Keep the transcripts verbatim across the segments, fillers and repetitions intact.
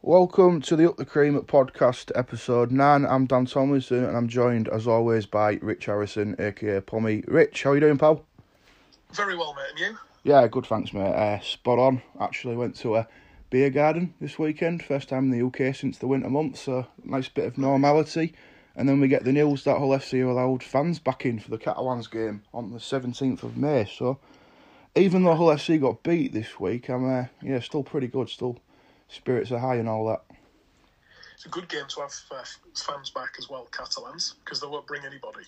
Welcome to the Up the Cream podcast episode nine. I'm Dan Tomlinson and I'm joined as always by Rich Harrison, aka Pommy. Rich, how are you doing, pal? Very well, mate, and you? Yeah, good, thanks, mate. Uh, spot on. Actually went to a beer garden this weekend, first time in the U K since the winter months, so nice bit of normality. And then we get the news that Hull F C are allowed fans back in for the Catalans game on the seventeenth of May. So even though Hull F C got beat this week, I'm uh, yeah still pretty good. Still spirits are high and all that. It's a good game to have uh, fans back as well, Catalans, because they won't bring anybody.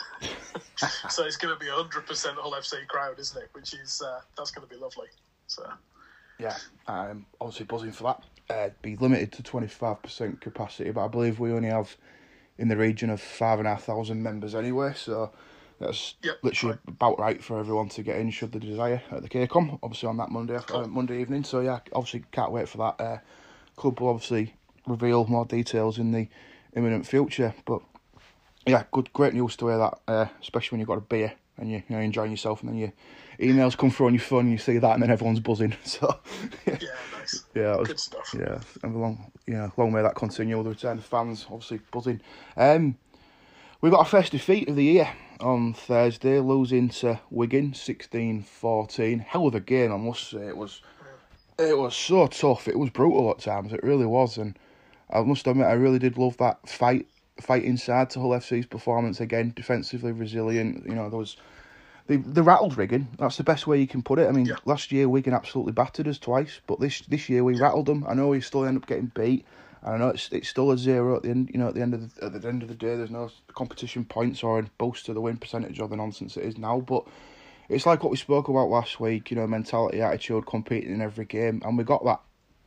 So it's going to be a hundred percent Hull F C crowd, isn't it? Which is uh, that's going to be lovely. So yeah, I'm obviously buzzing for that. Uh, be limited to twenty-five percent capacity, but I believe we only have in the region of five and a half thousand members anyway, so that's yep, literally right. about right for everyone to get in should they desire at the K COM, obviously on that Monday Cool. uh, Monday evening. So yeah, obviously can't wait for that. Uh, club will obviously reveal more details in the imminent future, but yeah, good, great news to hear that, uh, especially when you've got a beer and you, you know, enjoying yourself, and then your emails come through on your phone and you see that, and then everyone's buzzing. So yeah, nice. Yeah, was, good stuff. Yeah, and long, yeah, long may that continue. The return of fans, obviously buzzing. Um, we got our first defeat of the year on Thursday, losing to Wigan sixteen fourteen. Hell of a game, I must say. It was, yeah. It was so tough. It was brutal at times. It really was, and I must admit, I really did love that fight, fight inside to Hull F C's performance again. Defensively resilient. You know, there was. They, they rattled Wigan. That's the best way you can put it. I mean, yeah. last year Wigan absolutely battered us twice, but this this year we yeah. rattled them. I know we still end up getting beat, and I know it's it's still a zero at the end. You know, at the end of the, at the end of the day, there's no competition points or a boost to the win percentage or the nonsense it is now. But it's like what we spoke about last week. You know, mentality, attitude, competing in every game, and we got that.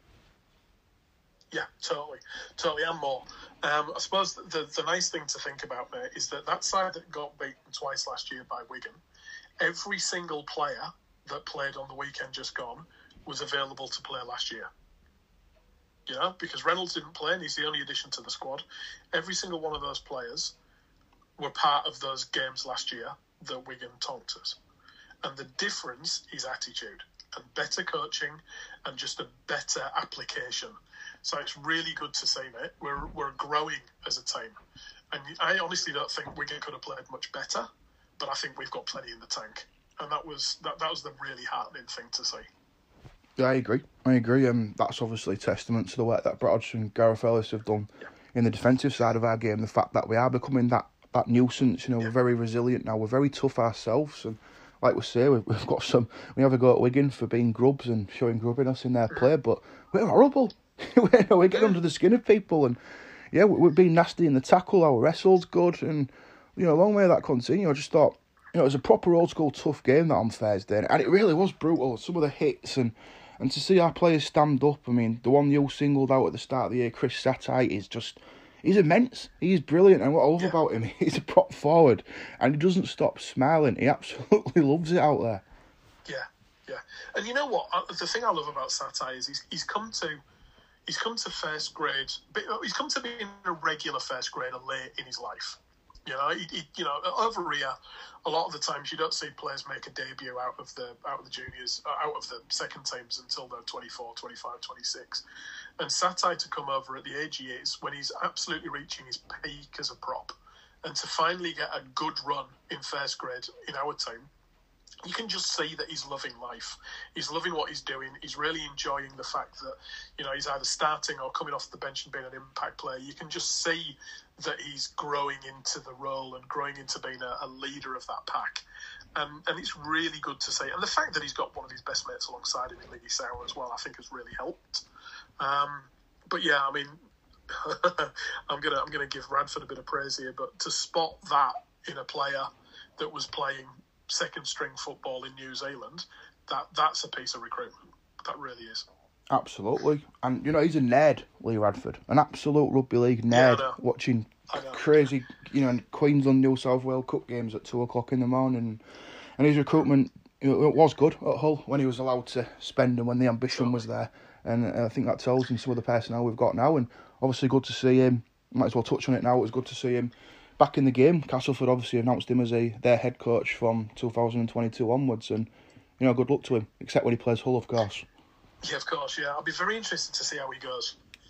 Yeah, totally, totally, and more. Um, I suppose the the nice thing to think about, mate, is that that side that got beaten twice last year by Wigan, every single player that played on the weekend just gone was available to play last year. You know, because Reynolds didn't play and he's the only addition to the squad. Every single one of those players were part of those games last year that Wigan tonked us. And the difference is attitude and better coaching and just a better application. So it's really good to see, mate. We're, we're growing as a team. And I honestly don't think Wigan could have played much better, but I think we've got plenty in the tank, and that was that, that was the really heartening thing to see. Yeah, I agree. I agree. Um, that's obviously testament to the work that Brodge and Gareth Ellis have done yeah. in the defensive side of our game. The fact that we are becoming that, that nuisance. You know, yeah. we're very resilient now. We're very tough ourselves, and like we say, we've, we've got some. We have a go at Wigan for being grubs and showing grubbiness in their play, but we're horrible. we're, we're getting under the skin of people, and yeah, we're being nasty in the tackle. Our wrestle's good, and you know, long may that continue. I just thought, you know, it was a proper old school tough game that on Thursday, and it really was brutal. Some of the hits and and to see our players stand up. I mean, the one you singled out at the start of the year, Chris Satai, is just he's immense. He's brilliant, and what I love yeah. about him, he's a prop forward, and he doesn't stop smiling. He absolutely loves it out there. Yeah, yeah, and you know what? The thing I love about Satai is he's he's come to. He's come to first grade. He's come to being a regular first grader late in his life. You know, he, he, you know, over here, a lot of the times you don't see players make a debut out of the out of the juniors, out of the second teams until they're twenty-four, twenty-five, twenty-six. And Satai to come over at the age he is, when he's absolutely reaching his peak as a prop, and to finally get a good run in first grade in our team, you can just see that he's loving life. He's loving what he's doing. He's really enjoying the fact that, you know, he's either starting or coming off the bench and being an impact player. You can just see that he's growing into the role and growing into being a, a leader of that pack. And and it's really good to see. And the fact that he's got one of his best mates alongside him in Liggy Sauer as well, I think has really helped. Um, but yeah, I mean, I'm gonna I'm gonna give Radford a bit of praise here, but to spot that in a player that was playing second string football in New Zealand, that that's a piece of recruitment. That really is. Absolutely. And you know, he's a nerd, Lee Radford, an absolute rugby league nerd, yeah, watching crazy, you know, Queensland New South Wales Cup games at two o'clock in the morning. And his recruitment, you know, it was good at Hull when he was allowed to spend and when the ambition totally. was there. And I think that tells in some of the personnel we've got now. And obviously good to see him. Might as well touch on it now. It was good to see him back in the game. Castleford obviously announced him as a their head coach from two thousand twenty-two onwards, and you know, good luck to him. Except when he plays Hull, of course. Yeah, of course. Yeah, I'll be very interested to see how he goes.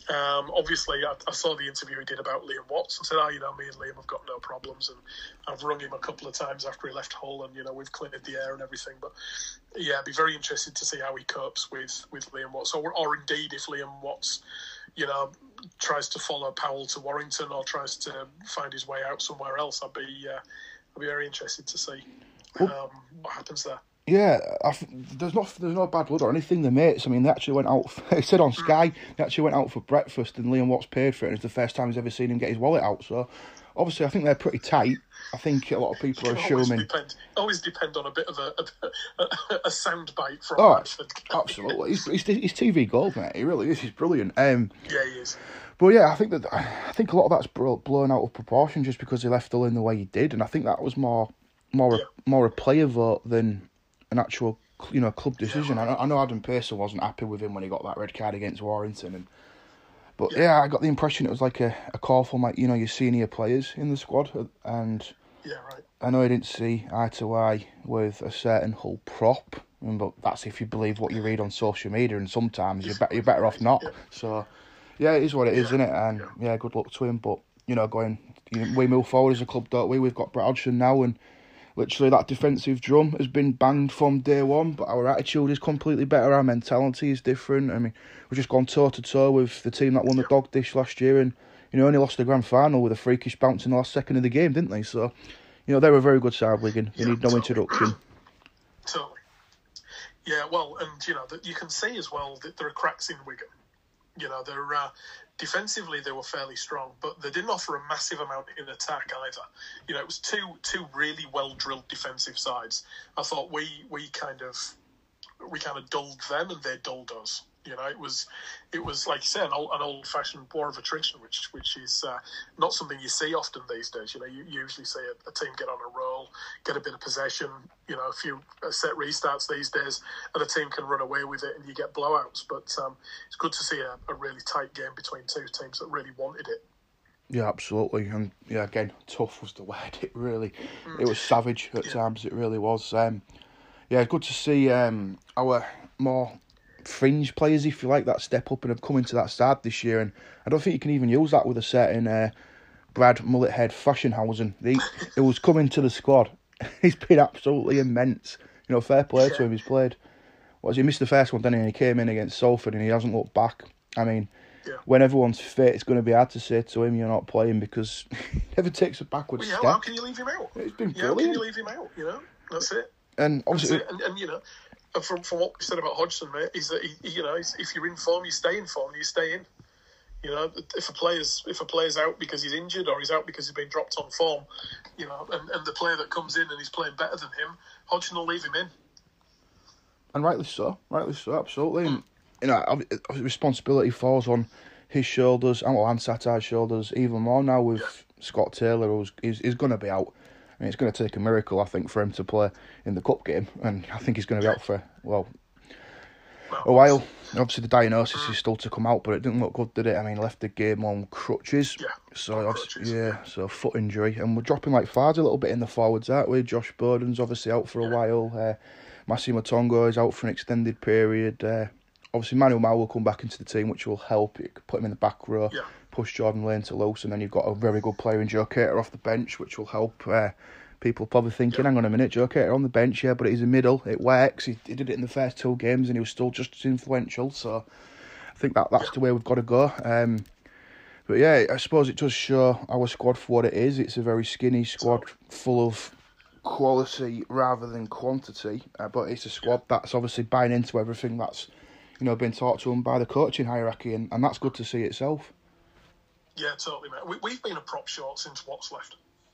Um, obviously, I, I saw the interview he did about Liam Watts and said, oh, you know, me and Liam have got no problems. And I've rung him a couple of times after he left Hull and, you know, we've cleared the air and everything. But, yeah, I'd be very interested to see how he copes with, with Liam Watts. Or, or indeed, if Liam Watts, you know, tries to follow Powell to Warrington or tries to find his way out somewhere else, I'd be, uh, I'd be very interested to see um, what happens there. Yeah, I th- there's not there's no bad blood or anything. The mates, I mean, they actually went out. He said on Sky, they actually went out for breakfast, and Liam Watts paid for it. And it's the first time he's ever seen him get his wallet out. So, obviously, I think they're pretty tight. I think a lot of people are always assuming. Depend, always depend on a bit of a a, a, a sound bite from Oh, Radford. absolutely, he's, he's, he's T V gold, mate. He really is. He's brilliant. Um, Yeah, he is. But yeah, I think that I think a lot of that's blown out of proportion just because he left Hull in the way he did, and I think that was more more Yeah. a, more a player vote than an actual, you know, club decision. I know, I know Adam Pearson wasn't happy with him when he got that red card against Warrington, and but yeah, yeah I got the impression it was like a, a call from, like, you know, your senior players in the squad, and Yeah, right. I know he didn't see eye to eye with a certain Hull prop, but that's if you believe what you read on social media, and sometimes you're better you're better off not. Yeah. So yeah, it is what it is, Yeah. isn't it? And Yeah. yeah, good luck to him. But you know, going you know, we move forward as a club, don't we? We've got Brett Hodgson now, and literally that defensive drum has been banged from day one, but our attitude is completely better, our mentality is different. I mean, we've just gone toe to toe with the team that won the Dog Dish last year, and you know, only lost the grand final with a freakish bounce in the last second of the game, didn't they? So, you know, they're a very good side, Wigan. They Yeah, need no totally. introduction. Totally. Yeah, well, and you know that you can see as well that there are cracks in Wigan. You know, they're uh, defensively they were fairly strong, but they didn't offer a massive amount in attack either. You know, it was two two really well drilled defensive sides. I thought we we kind of we kind of dulled them and they dulled us. You know, it was it was like you said, an old, an old fashioned war of attrition, which which is uh, not something you see often these days. You know, you usually see a, a team get on a roll, get a bit of possession, you know, a few uh, set restarts these days, and a team can run away with it, and you get blowouts. But um, it's good to see a, a really tight game between two teams that really wanted it. Yeah, absolutely. And yeah, again, tough was the word. It really, it was savage at Yeah. times. It really was. Um, yeah, good to see um, our more fringe players, if you like, that step up and have come into that side this year. And I don't think you can even use that with a certain uh, Brad Mullethead Fashion He, he was coming to the squad. He's been absolutely immense. You know, fair play to him. He's played. What was he missed the first one, didn't he? And he came in against Salford and he hasn't looked back. I mean, Yeah. when everyone's fit, it's going to be hard to say to him you're not playing because he never takes a backward Well, yeah, step. well, how can you leave him out? It's been Yeah, how can brilliant. you leave him out? You know, that's it. And That's obviously, it. And, and you know, and from from what we said about Hodgson, mate, is that he, you know, if you're in form, you stay in form, you stay in. You know, if a player's if a player's out because he's injured or he's out because he's been dropped on form, you know, and, and the player that comes in and he's playing better than him, Hodgson will leave him in. and rightly so, rightly so, absolutely. And, you know, ob- ob- responsibility falls on his shoulders and well, and Satai's shoulders even more now with Yeah. Scott Taylor, who's is, is going to be out. I mean, it's going to take a miracle, I think, for him to play in the cup game, and I think he's going to be out for well a while. Obviously, the diagnosis is still to come out, but it didn't look good, did it? I mean, left the game on crutches. Yeah, So on obviously, crutches. yeah, so foot injury, and we're dropping like flies a little bit in the forwards, aren't we? Josh Bowden's obviously out for a Yeah. while. Uh, Massimo Tongo is out for an extended period. Uh, obviously, Manuel Mao will come back into the team, which will help. You could put him in the back row, Yeah. push Jordan Lane to loose, and then you've got a very good player in Joe Cater off the bench, which will help. Uh, people probably thinking, Yeah. hang on a minute, Joe Cater on the bench, yeah, but he's in middle. It works. He, he did it in the first two games, and he was still just as influential. So I think that that's Yeah. the way we've got to go. Um, but yeah, I suppose it does show our squad for what it is. It's a very skinny squad full of quality rather than quantity. Uh, but it's a squad that's obviously buying into everything that's, you know, been taught to them by the coaching hierarchy, and, and that's good to see itself. Yeah, totally, mate. We, we've been a prop short since Watts left.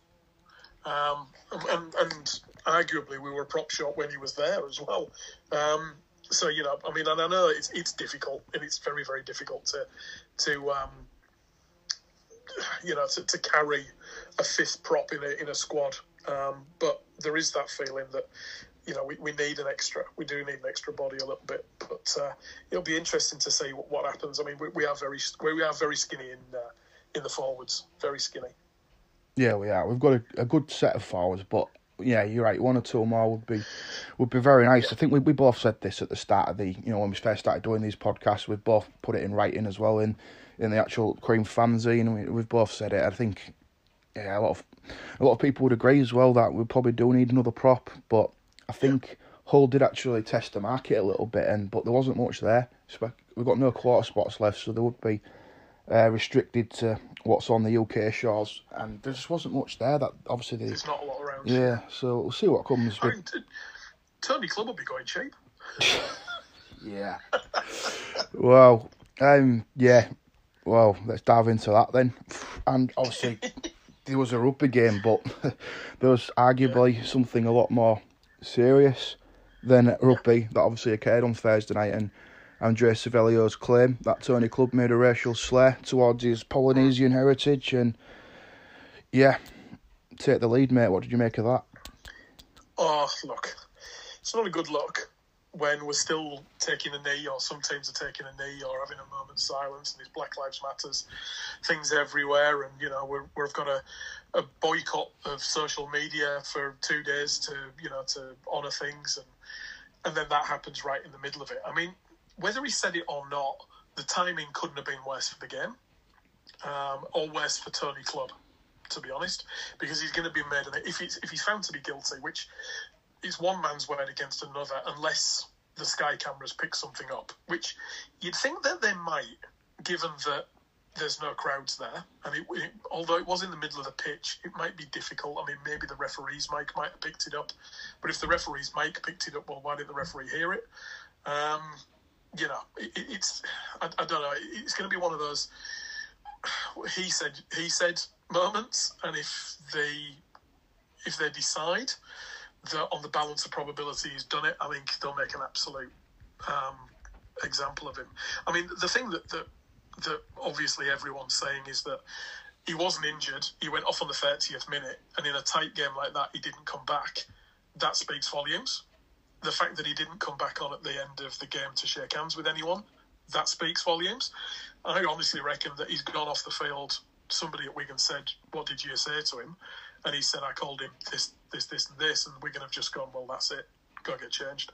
Um, and, and arguably we were a prop short when he was there as well. Um, so, you know, I mean, and I know it's it's difficult, and it's very, very difficult to, to um, you know, to, to carry a fifth prop in a, in a squad. Um, but there is that feeling that, you know, we, we need an extra. We do need an extra body a little bit. But uh, it'll be interesting to see what, what happens. I mean, we, we are very we are very skinny in uh, in the forwards, very skinny. Yeah, we are. We've got a, a good set of forwards, but yeah, you're right. One or two more would be would be very nice. Yeah. I think we, we both said this at the start of the, you know, when we first started doing these podcasts. We've both put it in writing as well in, in the actual Cream fanzine. We, we've both said it. I think, yeah, a lot of a lot of people would agree as well that we probably do need another prop. But I think yeah. Hull did actually test the market a little bit, and but there wasn't much there. We've got no quarter spots left, so there would be uh, restricted to what's on the U K shores, and there just wasn't much there. That obviously they, there's not a lot around. Yeah, so we'll see what comes. I With... mean, t- Tony Club will be going cheap. yeah. Well, um, yeah. Well, let's dive into that then. And obviously, there was a rugby game, but there was arguably yeah. something a lot more serious than rugby that obviously occurred on Thursday night, and Andrea Cervello's claim that Tony Club made a racial slur towards his Polynesian heritage, and yeah, take the lead, mate. What did you make of that? Oh, look, it's not a good look when we're still taking a knee, or some teams are taking a knee, or having a moment's silence, and there's Black Lives Matters things everywhere, and you know we're, we've got a, a boycott of social media for two days to you know to honour things, and and then that happens right in the middle of it. I mean, whether he said it or not, the timing couldn't have been worse for the game, um, or worse for Tony Club, to be honest, because he's going to be made an, if he's if he's found to be guilty, which is one man's word against another, unless the Sky cameras pick something up, which you'd think that they might, given that there's no crowds there, and it, it, although it was in the middle of the pitch, it might be difficult. I mean, maybe the referee's mic might have picked it up, but if the referee's mic picked it up, well, why didn't the referee hear it? Um, you know, it, it's I, I don't know. It's going to be one of those he said he said moments, and if they if they decide that on the balance of probability he's done it, I think they'll make an absolute um, example of him. I mean, the thing that, that that obviously everyone's saying is that he wasn't injured. He went off on the thirtieth minute, and in a tight game like that, he didn't come back. That speaks volumes. The fact that he didn't come back on at the end of the game to shake hands with anyone, that speaks volumes. I honestly reckon that he's gone off the field. Somebody at Wigan said, "What did you say to him?" And he said, "I called him this, this, this, and this." And Wigan have just gone, "Well, that's it. Got to get changed."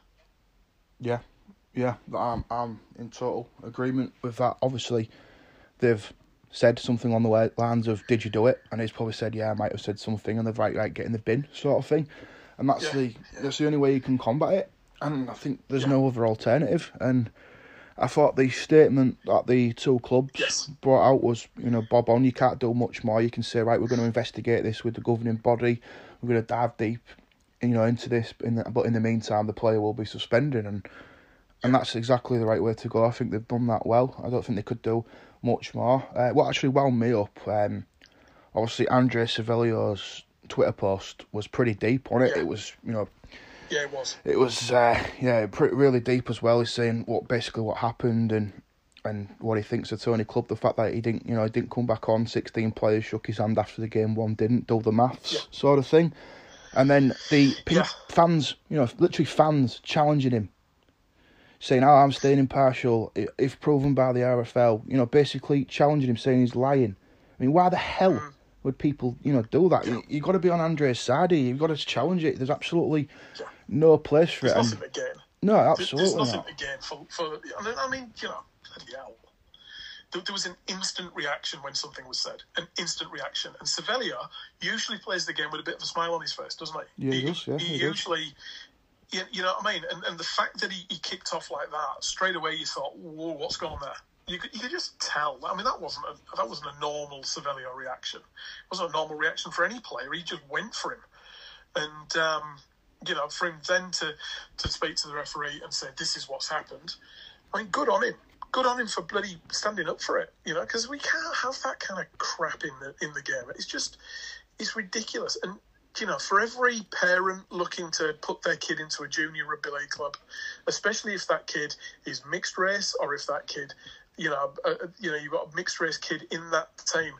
Yeah, yeah, I'm, I'm in total agreement with that. Obviously, they've said something on the lines of, "Did you do it?" And he's probably said, "Yeah, I might have said something," and they've right, right, get in the bin, sort of thing. And that's yeah, the yeah. that's the only way you can combat it. And I think there's yeah. no other alternative. And I thought the statement that the two clubs yes. brought out was, you know, bob on. You can't do much more. You can say, right, we're going to investigate this with the governing body. We're going to dive deep, you know, into this. In the, but in the meantime, the player will be suspended, and and that's exactly the right way to go. I think they've done that well. I don't think they could do much more. Uh, what actually wound me up, um, obviously, Andrea Cervello's Twitter post was pretty deep on it. Yeah. It was, you know. Yeah, it was. It was, uh, yeah, pretty, really deep as well. He's saying what basically what happened and and what he thinks of Tony Club. The fact that he didn't, you know, he didn't come back on. Sixteen players shook his hand after the game. One didn't. Do the maths, yeah. sort of thing. And then the yeah. fans, you know, literally fans challenging him, saying, "Oh, I'm staying impartial if proven by the R F L." You know, basically challenging him, saying he's lying. I mean, why the hell? Mm. Would people, you know, do that? You, you've got to be on Andrea's side here. You've got to challenge it. There's absolutely yeah. no place for There's it. There's nothing to gain. No, absolutely There's nothing not. to gain for, for I mean, I mean, you know, bloody hell. There, there was an instant reaction when something was said. An instant reaction. And Cervello usually plays the game with a bit of a smile on his face, doesn't he? Yeah, he, he does, yeah. He, he usually, you, you know what I mean? And, and the fact that he, he kicked off like that, straight away you thought, whoa, what's going on there? You could, you could just tell. I mean, that wasn't a, that wasn't a normal Cervello reaction. It wasn't a normal reaction for any player. He just went for him. And, um, you know, for him then to, to speak to the referee and say, this is what's happened, I mean, good on him. Good on him for bloody standing up for it, you know, because we can't have that kind of crap in the in the game. It's just, it's ridiculous. And, you know, for every parent looking to put their kid into a junior rugby league club, especially if that kid is mixed race or if that kid... You know, uh, you know, you've got a mixed race kid in that team.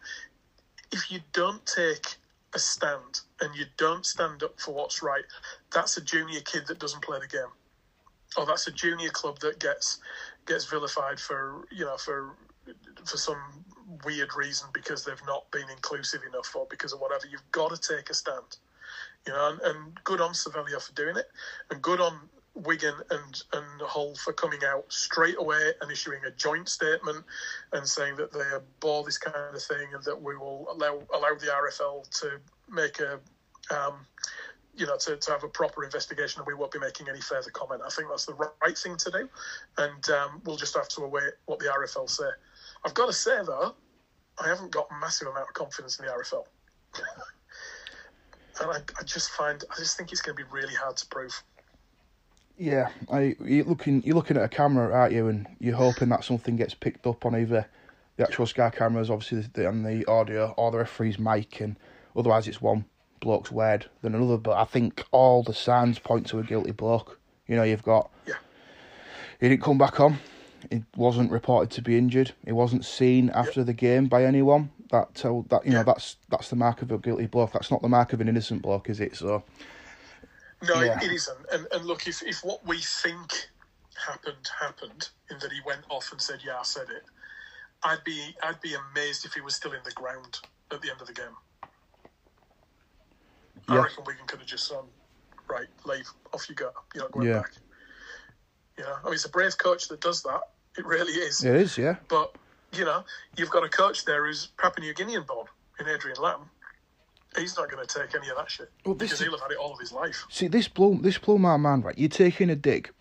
If you don't take a stand and you don't stand up for what's right, that's a junior kid that doesn't play the game, or that's a junior club that gets gets vilified for you know for for some weird reason because they've not been inclusive enough or because of whatever. You've got to take a stand. You know, and, and good on Cervello for doing it, and good on Wigan and, and Hull for coming out straight away and issuing a joint statement and saying that they abhor this kind of thing and that we will allow allow the R F L to make a, um, you know, to, to have a proper investigation, and we won't be making any further comment. I think that's the right thing to do, and um, we'll just have to await what the R F L say. I've got to say, though, I haven't got a massive amount of confidence in the R F L. And I, I just find, I just think it's going to be really hard to prove. Yeah, I you're looking you're looking at a camera, aren't you? And you're hoping that something gets picked up on either the actual Sky cameras, obviously, the, on the audio, or the referee's mic, and otherwise it's one bloke's word than another. But I think all the signs point to a guilty bloke. You know, you've got yeah. He didn't come back on. He wasn't reported to be injured. He wasn't seen after yep. the game by anyone. That told that you yeah. know that's that's the mark of a guilty bloke. That's not the mark of an innocent bloke, is it? So. No, yeah. it, it isn't. And, and look, if, if what we think happened happened, in that he went off and said, "Yeah, I said it," I'd be I'd be amazed if he was still in the ground at the end of the game. Yeah. I reckon Wigan could have just said, "Right, leave, off you go. You're not going yeah. back." You know, I mean, it's a brave coach that does that. It really is. It is, yeah. But you know, you've got a coach there who's Papua New Guinean born, in Adrian Lamb. He's not going to take any of that shit well, because he'll have had it all of his life. See, this blew, this blew my mind, right? You're taking a dig,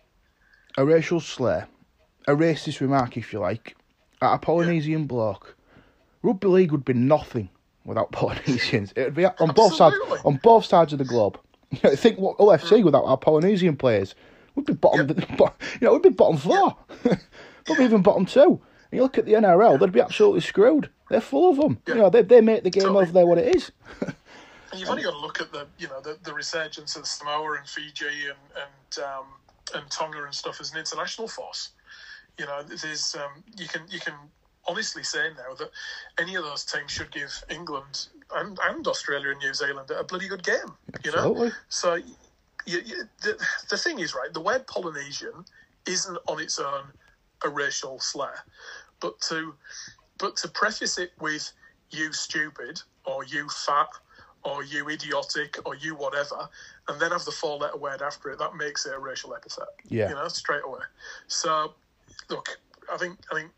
a racial slur, a racist remark, if you like, at a Polynesian yeah. bloke. Rugby league would be nothing without Polynesians. It would be on both sides, on both sides of the globe. Think what O F C mm. without our Polynesian players would be bottom. Yep. You know, would be bottom four, yeah. probably yeah. even bottom two. And you look at the N R L, they'd be absolutely screwed. They're full of them. Yeah. You know, they they make the game totally. over there what it is. And you've only got to look at the, you know, the, the resurgence of Samoa and Fiji and and um, and Tonga and stuff as an international force. You know, there's um, you can you can honestly say now that any of those teams should give England and, and Australia and New Zealand a bloody good game. Absolutely. You know, so you, you, the the thing is, right, the word Polynesian isn't on its own a racial slur, but to but to preface it with "you stupid" or "you fat" or "you idiotic" or "you whatever," and then have the four-letter word after it, that makes it a racial epithet. Yeah, you know, straight away. So, look, I think I think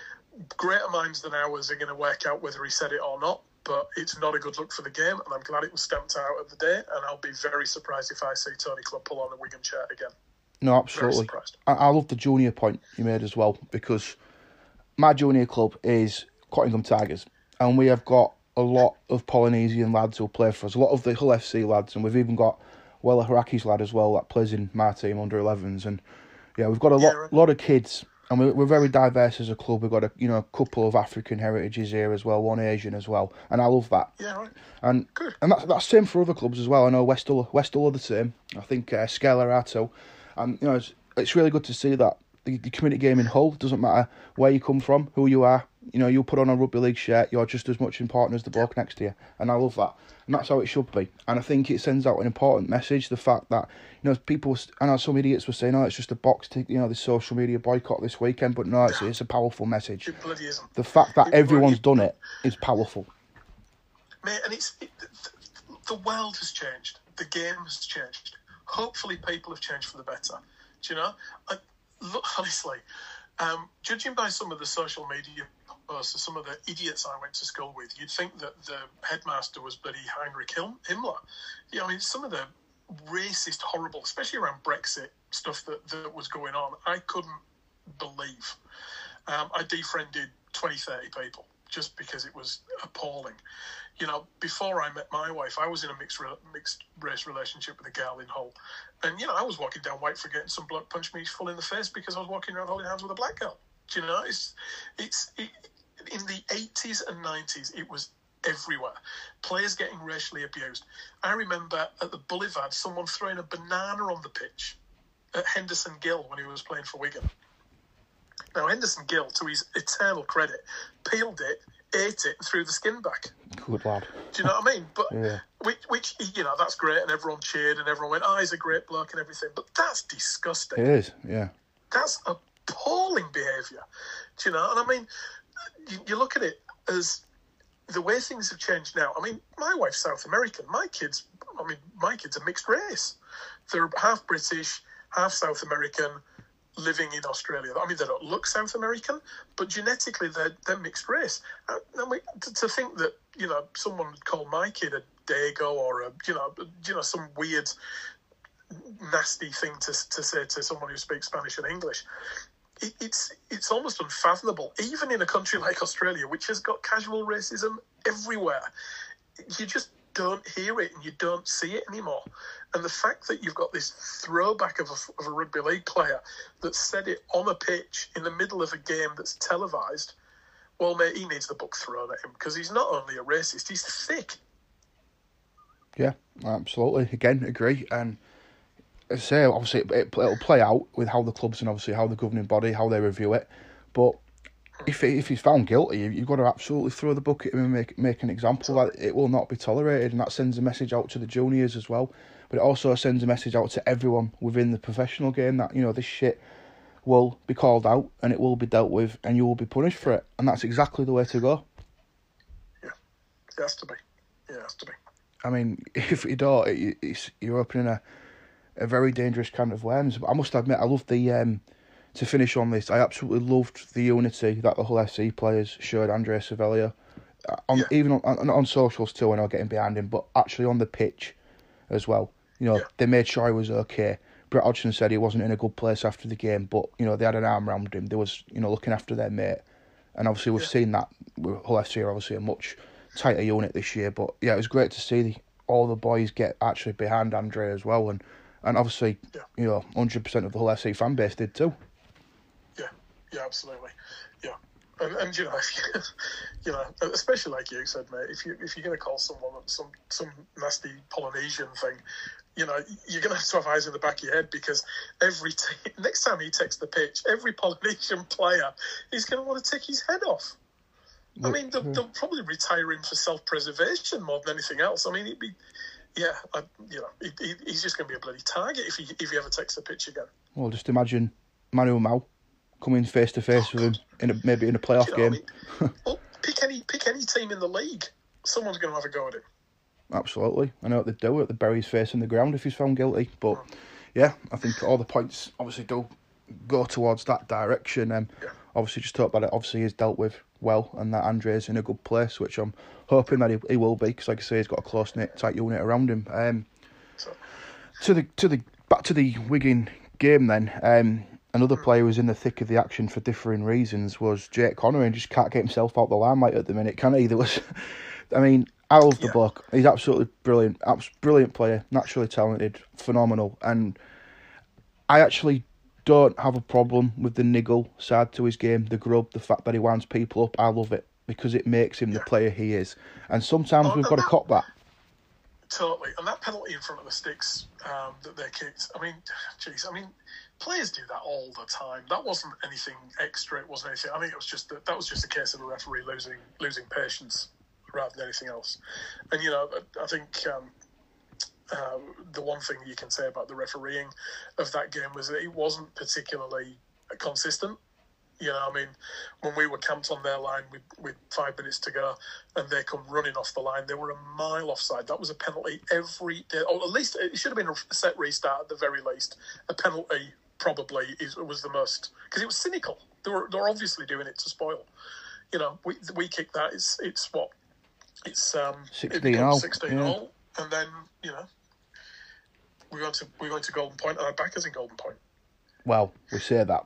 greater minds than ours are going to work out whether he said it or not. But it's not a good look for the game, and I'm glad it was stamped out of the day. And I'll be very surprised if I see Tony Clubb pull on a Wigan shirt again. No, absolutely. I, I love the junior point you made as well, because my junior club is Cottingham Tigers, and we have got a lot of Polynesian lads who play for us, a lot of the Hull F C lads, and we've even got Wella Haraki's lad as well that plays in my team under elevens, and yeah, we've got a lot, yeah, right. lot of kids, and we're, we're very diverse as a club. We've got a you know a couple of African heritages here as well, one Asian as well, and I love that. Yeah, right. And good. And that's that's the same for other clubs as well. I know West Hull, West Hull are the same. I think uh, Scala Rato, and you know it's, it's really good to see that the, the community game in Hull doesn't matter where you come from, who you are. You know, you put on a rugby league shirt, you're just as much important as the bloke next to you. And I love that. And that's how it should be. And I think it sends out an important message, the fact that, you know, people, I know some idiots were saying, oh, it's just a box tick, you know, this social media boycott this weekend, but no, it's, it's a powerful message. It bloody isn't. The fact that it everyone's done it is powerful. Mate, and it's, it, the world has changed. The game has changed. Hopefully people have changed for the better. Do you know? I, look, honestly, um, judging by some of the social media posts, some of the idiots I went to school with, you'd think that the headmaster was bloody Heinrich Himmler. You know, I mean, some of the racist, horrible, especially around Brexit stuff that, that was going on, I couldn't believe. Um, I defriended twenty, thirty people just because it was appalling. You know, before I met my wife, I was in a mixed re- mixed race relationship with a girl in Hull. And, you know, I was walking down Whiteford and some bloke punched me full in the face because I was walking around holding hands with a black girl. Do you know, it's, it's it, in the eighties and nineties, it was everywhere. Players getting racially abused. I remember at the Boulevard, someone throwing a banana on the pitch at Henderson Gill when he was playing for Wigan. Now, Henderson Gill, to his eternal credit, peeled it, ate it, and threw the skin back. Good lad. Do you know what I mean? But yeah. which, which, you know, that's great, and everyone cheered, and everyone went, oh, he's a great bloke and everything. But that's disgusting. It is, yeah. That's appalling behaviour. Do you know? And I mean, you, you look at it as the way things have changed now. I mean, my wife's South American. My kids, I mean, my kid's a mixed race. They're half British, half South American, living in Australia. I mean, they don't look South American, but genetically they're, they're mixed race. I mean, to, to think that, you know, someone would call my kid a Dago or a, you know, you know, some weird, nasty thing to to say to someone who speaks Spanish and English. It, it's it's almost unfathomable, even in a country like Australia, which has got casual racism everywhere. You just don't hear it and you don't see it anymore. And the fact that you've got this throwback of a, of a rugby league player that said it on a pitch in the middle of a game that's televised, well, mate, he needs the book thrown at him because he's not only a racist, he's thick. Yeah, absolutely. Again, agree. And as I say, obviously, it, it'll play out with how the clubs and obviously how the governing body, how they review it. But if if he's found guilty, you've got to absolutely throw the book at him and make make an example. That it will not be tolerated, and that sends a message out to the juniors as well. But it also sends a message out to everyone within the professional game that, you know, this shit will be called out and it will be dealt with and you will be punished for it. And that's exactly the way to go. Yeah, it has to be. Yeah, it has to be. I mean, if you don't, it, it's, you're opening a, a very dangerous can of worms. But I must admit, I love the... Um, to finish on this, I absolutely loved the unity that the Hull F C players showed Andrea Cervello. On, yeah. Even on, on, on socials too, I know getting behind him, but actually on the pitch as well. You know, yeah. They made sure he was okay. Brett Hodgson said he wasn't in a good place after the game, but, you know, they had an arm around him. They was, you know, looking after their mate. And obviously we've yeah. seen that. Hull F C are obviously a much tighter unit this year. But, yeah, it was great to see the, all the boys get actually behind Andrea as well. And, and obviously, yeah. you know, one hundred percent of the Hull F C fan base did too. Yeah, absolutely. Yeah, and, and you know, you know, especially like you said, mate. If you if you're going to call someone some some nasty Polynesian thing, you know, you're going to have to have eyes in the back of your head because every t- next time he takes the pitch, every Polynesian player is going to want to take his head off. I mean, they'll, they'll probably retire him for self-preservation more than anything else. I mean, it'd be, yeah, I, you know, he, he, he's just going to be a bloody target if he if he ever takes the pitch again. Well, just imagine Manu Mau coming face to face with him in a, maybe in a playoff you know game. I mean? Well, pick any pick any team in the league. Someone's going to have a go at him. Absolutely, I know what they do. They bury his face in the ground if he's found guilty. But mm. yeah, I think all the points obviously do go towards that direction. Um, yeah. Obviously, just talk about it. Obviously, he's dealt with well, and that Andrea's in a good place, which I'm hoping that he, he will be, because like I say, he's got a close knit, tight unit around him. Um, so. to the to the back to the Wigan game then. Um, Another player who was in the thick of the action for differing reasons was Jake Connery, and just can't get himself out the limelight at the minute, can he? There was, I mean, I love the yeah. bloke. He's absolutely brilliant, brilliant player, naturally talented, phenomenal. And I actually don't have a problem with the niggle side to his game, the grub, the fact that he winds people up. I love it because it makes him yeah. the player he is. And sometimes oh, we've got to cop that. Totally. And that penalty in front of the sticks um, that they kicked, I mean, jeez, I mean, players do that all the time. That wasn't anything extra. It wasn't anything. I think it was just that, that was just a case of a referee losing losing patience rather than anything else. And you know, I think um, uh, the one thing you can say about the refereeing of that game was that it wasn't particularly consistent. You know, I mean, when we were camped on their line with, with five minutes to go and they come running off the line, they were a mile offside. That was a penalty every day. Or at least it should have been a set restart at the very least. A penalty probably is, was the most, because it was cynical. They were they were obviously doing it to spoil. You know, we we kick that. It's it's what it's um sixteen all, sixteen all, and then you know we're going to we're going to Golden Point, and our backers in Golden Point. Well, we say that.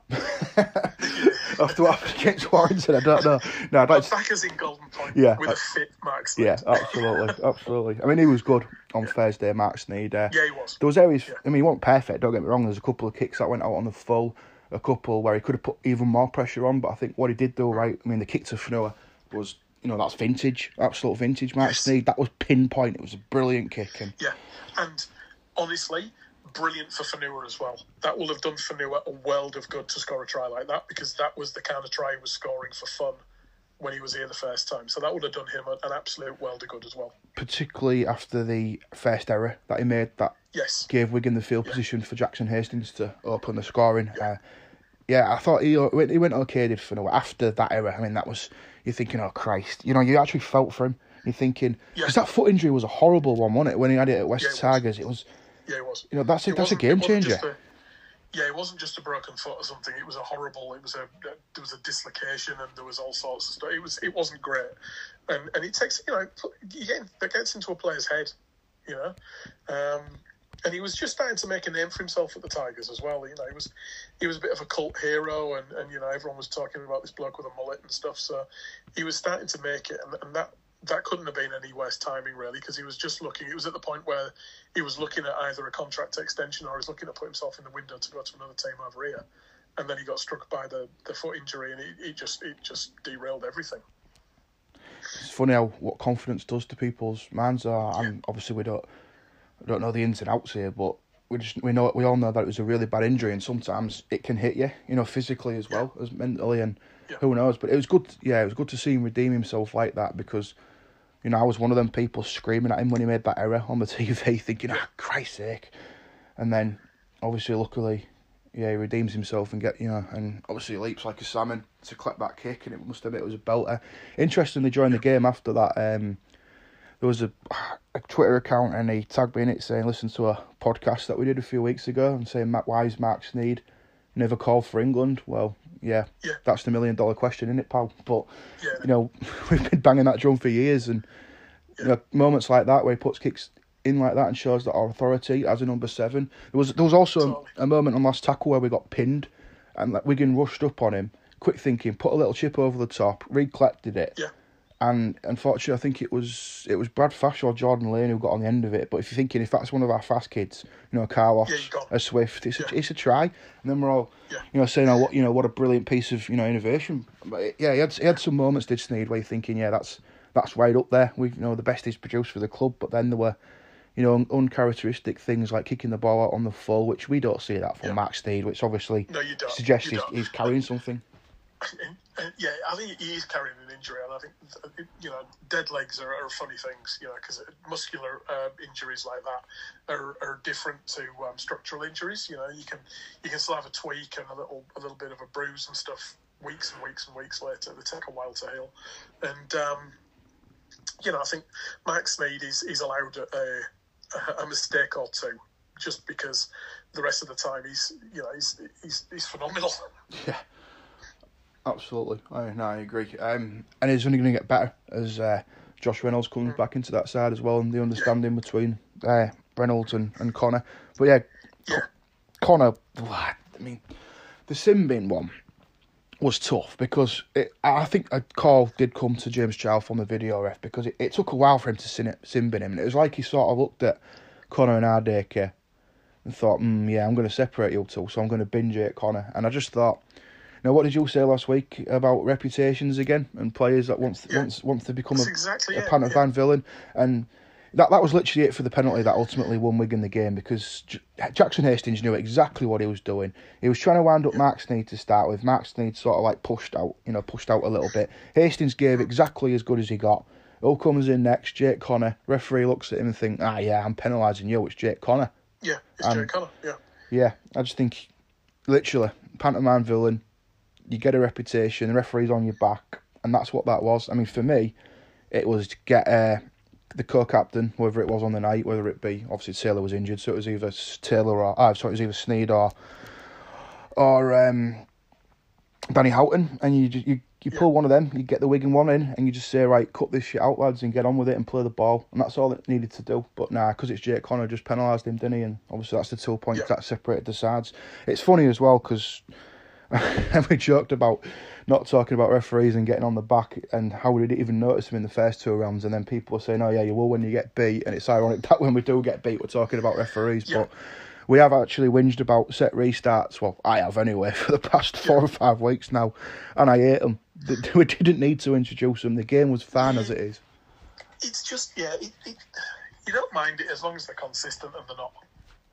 After what happened against Warrington, I don't know. No, I'd like to... backers in Golden Point yeah, with a fit Mark Sneyd. Yeah, absolutely, absolutely. I mean, he was good on yeah. Thursday, Mark Sneyd. Uh, yeah, he was. There was areas, yeah. I mean, he wasn't perfect, don't get me wrong. There's a couple of kicks that went out on the full, a couple where he could have put even more pressure on, but I think what he did do right, I mean, the kick to Fnua was, you know, that's vintage, absolute vintage Mark yes. Sneyd. That was pinpoint. It was a brilliant kick. And... yeah, and honestly... brilliant for Fnua as well. That will have done Fnua a world of good to score a try like that, because that was the kind of try he was scoring for fun when he was here the first time. So that would have done him an absolute world of good as well. Particularly after the first error that he made, that yes. gave Wigan the field yeah. position for Jackson Hastings to open the scoring. Yeah, uh, yeah I thought he he went okay, did Fnua. After that error, I mean, that was, you're thinking, oh Christ, you know, you actually felt for him. You're thinking, because Yeah. that foot injury was a horrible one, wasn't it? When he had it at West Yeah, it was. Tigers, it was, Yeah, it was. you know, that's a, It that's a wasn't- game it wasn't changer. just a- Yeah, it wasn't just a broken foot or something. It was a horrible. It was a there was a dislocation and there was all sorts of stuff. It was it wasn't great, and and it takes you know you get that gets into a player's head, you know, um, and he was just starting to make a name for himself at the Tigers as well. You know, he was he was a bit of a cult hero, and, and you know everyone was talking about this bloke with a mullet and stuff. So he was starting to make it, and, and that. That couldn't have been any worse timing, really, because he was just looking. It was at the point where he was looking at either a contract extension or he was looking to put himself in the window to go to another team over here. And then he got struck by the, the foot injury, and it, it just it just derailed everything. It's funny how what confidence does to people's minds are, and obviously we don't we don't know the ins and outs here, but we just we know we all know that it was a really bad injury, and sometimes it can hit you, you know, physically as well as mentally, and Yeah. who knows. But it was good, yeah, it was good to see him redeem himself like that, because, you know, I was one of them people screaming at him when he made that error on the T V, thinking, ah, Christ's sake. And then, obviously, luckily, yeah, he redeems himself and get, you know, and obviously leaps like a salmon to collect that kick, and it must admit it was a belter. Interestingly, during the game after that, um, there was a, a Twitter account, and he tagged me in it saying, listen to a podcast that we did a few weeks ago, and saying, why is Mark Sneyd never called for England? Well, yeah, Yeah. that's the million dollar question, isn't it, pal? But, Yeah. you know, we've been banging that drum for years, and you know, moments like that where he puts kicks in like that and shows that our authority as a number seven. There was there was also Totally. a moment on last tackle where we got pinned, and like Wigan rushed up on him, quick thinking, put a little chip over the top, Reed collected it, Yeah. and unfortunately I think it was it was Brad Fash or Jordan Lane who got on the end of it. But if you're thinking if that's one of our fast kids, you know, Carlos, Yeah, you got a Swift, it's Yeah. a it's a try, and then we're all Yeah. you know saying, oh, what you know, what a brilliant piece of you know innovation. But it, yeah, he had he had some moments, did Sneyd, where you're thinking, yeah, that's that's right up there. We you know the best he's produced for the club, but then there were, you know, un- uncharacteristic things like kicking the ball out on the full, which we don't see that from Yeah. Mark Sneyd, which obviously No, you don't. suggests You he's, don't. he's carrying something. And, and, yeah, I think he is carrying an injury, and I think you know, dead legs are, are funny things, you know, because muscular uh, injuries like that are, are different to um, structural injuries. You know, you can you can still have a tweak and a little a little bit of a bruise and stuff weeks and weeks and weeks later. They take a while to heal, and um, you know, I think Mark Sneyd is is allowed a, a, a mistake or two just because the rest of the time he's you know he's he's, he's phenomenal. Yeah. Absolutely, I no, I agree. Um, and it's only going to get better as uh, Josh Reynolds comes mm. back into that side as well, and the understanding yeah. between uh, Reynolds and, and Connor. But yeah, yeah. Connor, I mean, the sin bin one was tough because it, I think a call did come to James Charles on the video ref because it, it took a while for him to sin, it, sin bin him, and it was like he sort of looked at Connor and Ardeke and thought, mm, yeah, I'm going to separate you two, so I'm going to binge it at Connor. And I just thought, now, what did you say last week about reputations again and players that wants yeah. wants wants to become That's a, exactly a it, Panther yeah. fan villain? And that that was literally it for the penalty that ultimately won Wigan the game, because J- Jackson Hastings knew exactly what he was doing. He was trying to wind up yeah. Mark Sneyd to start with. Mark Sneyd sort of like pushed out, you know, pushed out a little bit. Hastings gave exactly as good as he got. Who comes in next? Jake Connor. Referee looks at him and thinks, ah, yeah, I'm penalising you. It's Jake Connor. Yeah, it's and, Jake Connor, yeah. Yeah, I just think, literally, Panther man villain. You get a reputation, the referee's on your back, and that's what that was. I mean, for me, it was to get uh, the co-captain, whoever it was on the night, whether it be, obviously Taylor was injured, so it was either Taylor or, ah, sorry, it was either Sneyd or, or um, Danny Houghton, and you you, you pull yeah. one of them, you get the Wigan one in, and you just say, right, cut this shit out, lads, and get on with it and play the ball, and that's all it needed to do. But nah, because it's Jake Connor, just penalised him, didn't he? And obviously that's the two points yeah. that separated the sides. It's funny as well, because and we joked about not talking about referees and getting on the back and how we didn't even notice them in the first two rounds, and then people are saying, oh yeah, you will when you get beat, and it's ironic that when we do get beat we're talking about referees. Yeah. But we have actually whinged about set restarts, well I have anyway, for the past four yeah. or five weeks now, and I hate them. We didn't need to introduce them, the game was fine as it is. It's just, yeah, it, it, you don't mind it as long as they're consistent and they're not.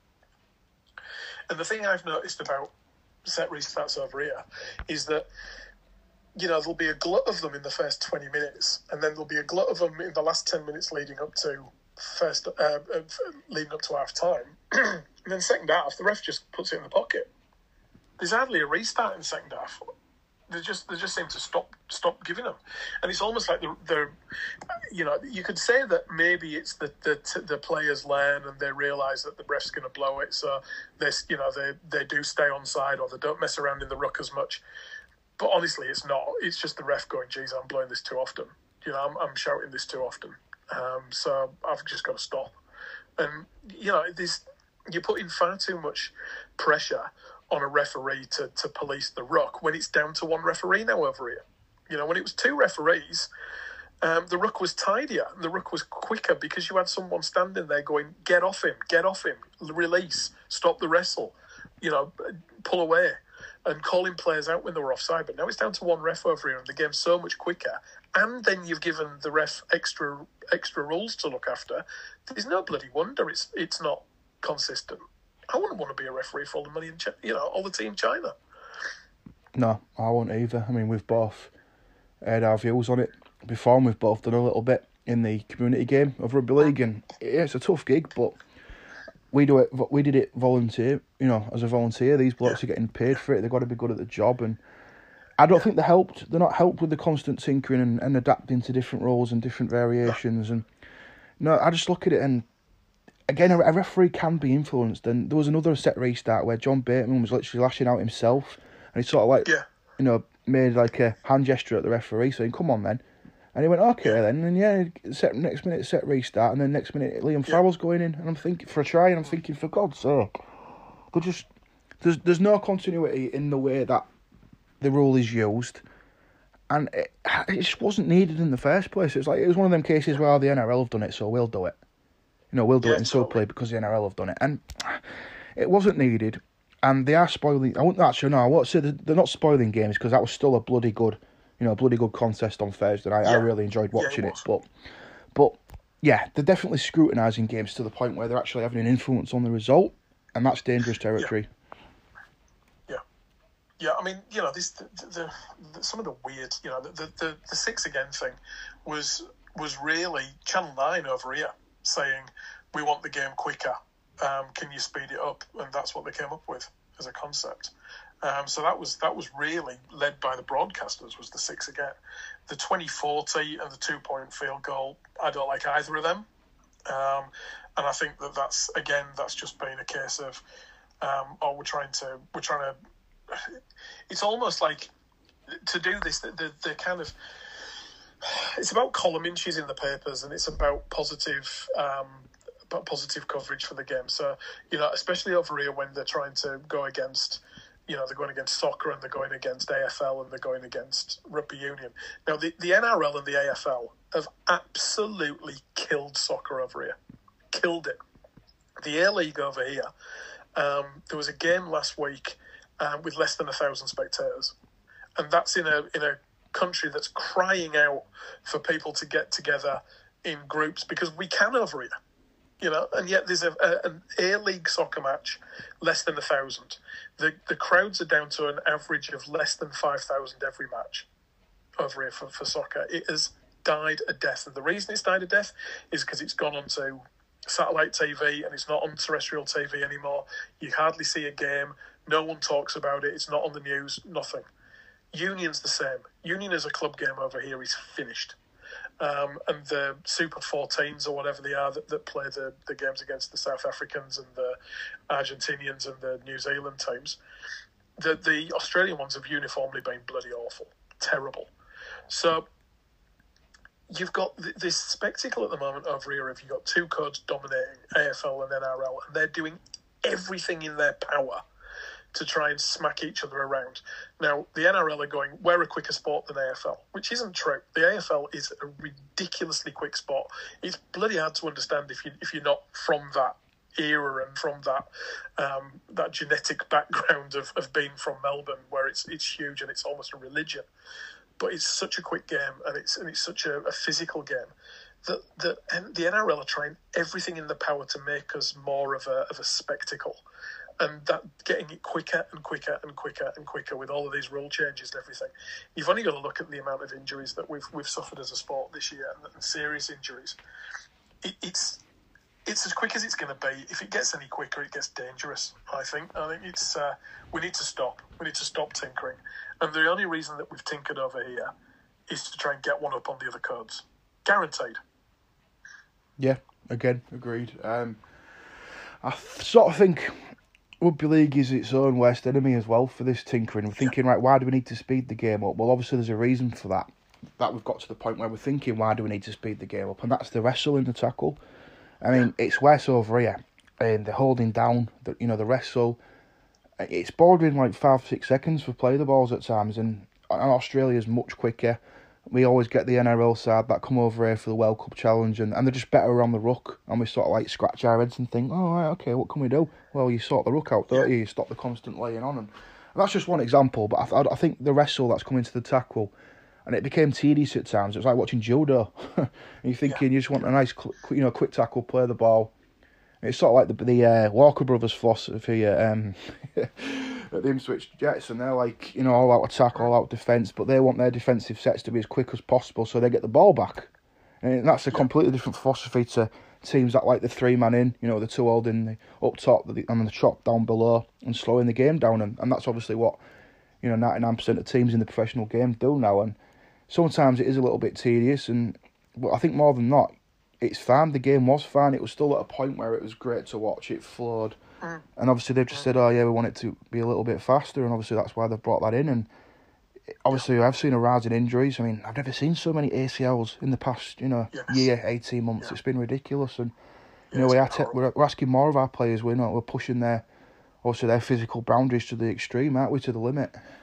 And the thing I've noticed about set restarts over here is that, you know, there'll be a glut of them in the first twenty minutes, and then there'll be a glut of them in the last ten minutes leading up to first uh, leading up to half time. And then second half, the ref just puts it in the pocket. There's hardly a restart in second half. They just they just seem to stop stop giving them. And it's almost like they're, they're you know, you could say that maybe it's the the, the players learn and they realise that the ref's going to blow it, so they, you know, they they do stay on side or they don't mess around in the ruck as much. But honestly, it's not. It's just the ref going, geez, I'm blowing this too often. You know, I'm, I'm shouting this too often. Um, so I've just got to stop. And, you know, this, you're putting far too much pressure on a referee to, to police the ruck when it's down to one referee now over here. You know, when it was two referees, um, the ruck was tidier and the ruck was quicker because you had someone standing there going, get off him, get off him, release, stop the wrestle, you know, pull away, and calling players out when they were offside. But now it's down to one ref over here and the game's so much quicker. And then you've given the ref extra extra rules to look after. There's no bloody wonder it's it's not consistent. I wouldn't want to be a referee for all the money in China, you know, all the team China. No, I won't either. I mean, we've both had our views on it before, and we've both done a little bit in the community game of rugby league, and yeah, it's a tough gig, but we do it. We did it volunteer, you know, as a volunteer. These blokes yeah. are getting paid for it. They've got to be good at the job, and I don't think they're helped. They're not helped with the constant tinkering and, and adapting to different roles and different variations. And no, I just look at it and again, a, a referee can be influenced. And there was another set restart where John Bateman was literally lashing out himself, and he sort of like, yeah. you know, made like a hand gesture at the referee, saying, "Come on, then." And he went, "Okay, yeah. then." And yeah, set next minute set restart, and then next minute Liam yeah. Farrell's going in, and I'm thinking for a try, and I'm thinking, for God's sake, but just there's there's no continuity in the way that the rule is used, and it, it just wasn't needed in the first place. It was like it was one of them cases where the N R L have done it, so we'll do it. You know, we'll do yeah, it in totally. Subplay because the N R L have done it, and it wasn't needed. And they are spoiling. I wouldn't actually no. I won't say they're not spoiling games because that was still a bloody good, you know, a bloody good contest on Thursday night. Yeah. I really enjoyed watching yeah, it, it but, but yeah, they're definitely scrutinising games to the point where they're actually having an influence on the result, and that's dangerous territory. Yeah. Yeah, I mean, you know, this the, the, the some of the weird, you know, the, the the six again thing was was really Channel nine over here saying we want the game quicker. Um, can you speed it up? And that's what they came up with as a concept. Um, so that was that was really led by the broadcasters. Was the six again, the twenty forty and the two point field goal. I don't like either of them, um, and I think that that's again that's just been a case of um, oh we're trying to we're trying to. It's almost like to do this, the, the, the kind of it's about column inches in the papers, and it's about positive, um, about positive coverage for the game. So you know, especially over here when they're trying to go against, you know, they're going against soccer and they're going against A F L and they're going against rugby union. Now the the N R L and the A F L have absolutely killed soccer over here, killed it. The A League over here, um, there was a game last week. Um, with less than a thousand spectators, and that's in a in a country that's crying out for people to get together in groups because we can over here, you know. And yet there's a, a an A League soccer match, less than a thousand. The the crowds are down to an average of less than five thousand every match over here for, for soccer. It has died a death, and the reason it's died a death is because it's gone onto satellite T V and it's not on terrestrial T V anymore. You hardly see a game. No one talks about it. It's not on the news. Nothing. Union's the same. Union as a club game over here is finished. Um, and the Super fourteens or whatever they are that, that play the, the games against the South Africans and the Argentinians and the New Zealand teams, the, the Australian ones have uniformly been bloody awful. Terrible. So you've got th- this spectacle at the moment over here. If you've got two codes dominating A F L and N R L, and they're doing everything in their power to try and smack each other around. Now, the N R L are going, we're a quicker sport than A F L, which isn't true. The A F L is a ridiculously quick sport. It's bloody hard to understand if, you, if you're not from that era and from that um, that genetic background of, of being from Melbourne, where it's it's huge and it's almost a religion. But it's such a quick game, and it's and it's such a, a physical game that, that and the N R L are trying everything in their power to make us more of a of a spectacle. And that getting it quicker and quicker and quicker and quicker with all of these rule changes and everything. You've only got to look at the amount of injuries that we've we've suffered as a sport this year, and, and serious injuries. It, it's it's as quick as it's going to be. If it gets any quicker, it gets dangerous. I think. I think it's uh, we need to stop. We need to stop tinkering. And the only reason that we've tinkered over here is to try and get one up on the other codes. Guaranteed. Yeah, again, agreed. Um, I th- sort of think rugby league is its own worst enemy as well for this tinkering. We're thinking, right, why do we need to speed the game up? Well, obviously there's a reason for that. That we've got to the point where we're thinking, why do we need to speed the game up? And that's the wrestle in the tackle. I mean, it's worse over here. And the holding down, the, you know, the wrestle. It's bordering like five, six seconds for play the balls at times. And, and Australia's much quicker. We always get the N R L side that come over here for the World Cup Challenge, and, and they're just better on the ruck. And we sort of like scratch our heads and think, oh, right, okay, what can we do? Well, you sort the ruck out, don't you? You stop the constant laying on. And, and that's just one example, but I, I think the wrestle that's coming to the tackle, and it became tedious at times. It was like watching judo. And you're thinking, yeah. you just want a nice, you know, quick tackle, play the ball. It's sort of like the the uh, Walker Brothers philosophy at, um, at the Ipswich Jets, and they're like, you know, all out attack, all out defence, but they want their defensive sets to be as quick as possible so they get the ball back. And that's a completely different philosophy to teams that like the three man in, you know, the two holding the up top and the chop down below and slowing the game down, and, and that's obviously what, you know, ninety-nine percent of teams in the professional game do now, and sometimes it is a little bit tedious, and well, I think more than not, it's fine. The game was fine. It was still at a point where it was great to watch. It flowed. Mm. And obviously they've just said, oh yeah, we want it to be a little bit faster, and obviously that's why they've brought that in. And obviously I've seen a rise in injuries. I mean, I've never seen so many A C Ls in the past, you know, yes. year, eighteen months. Yeah. It's been ridiculous. And, you yeah, know, we are te- we're, we're asking more of our players. We're not, we're pushing their, also their physical boundaries to the extreme, aren't we, to the limit? one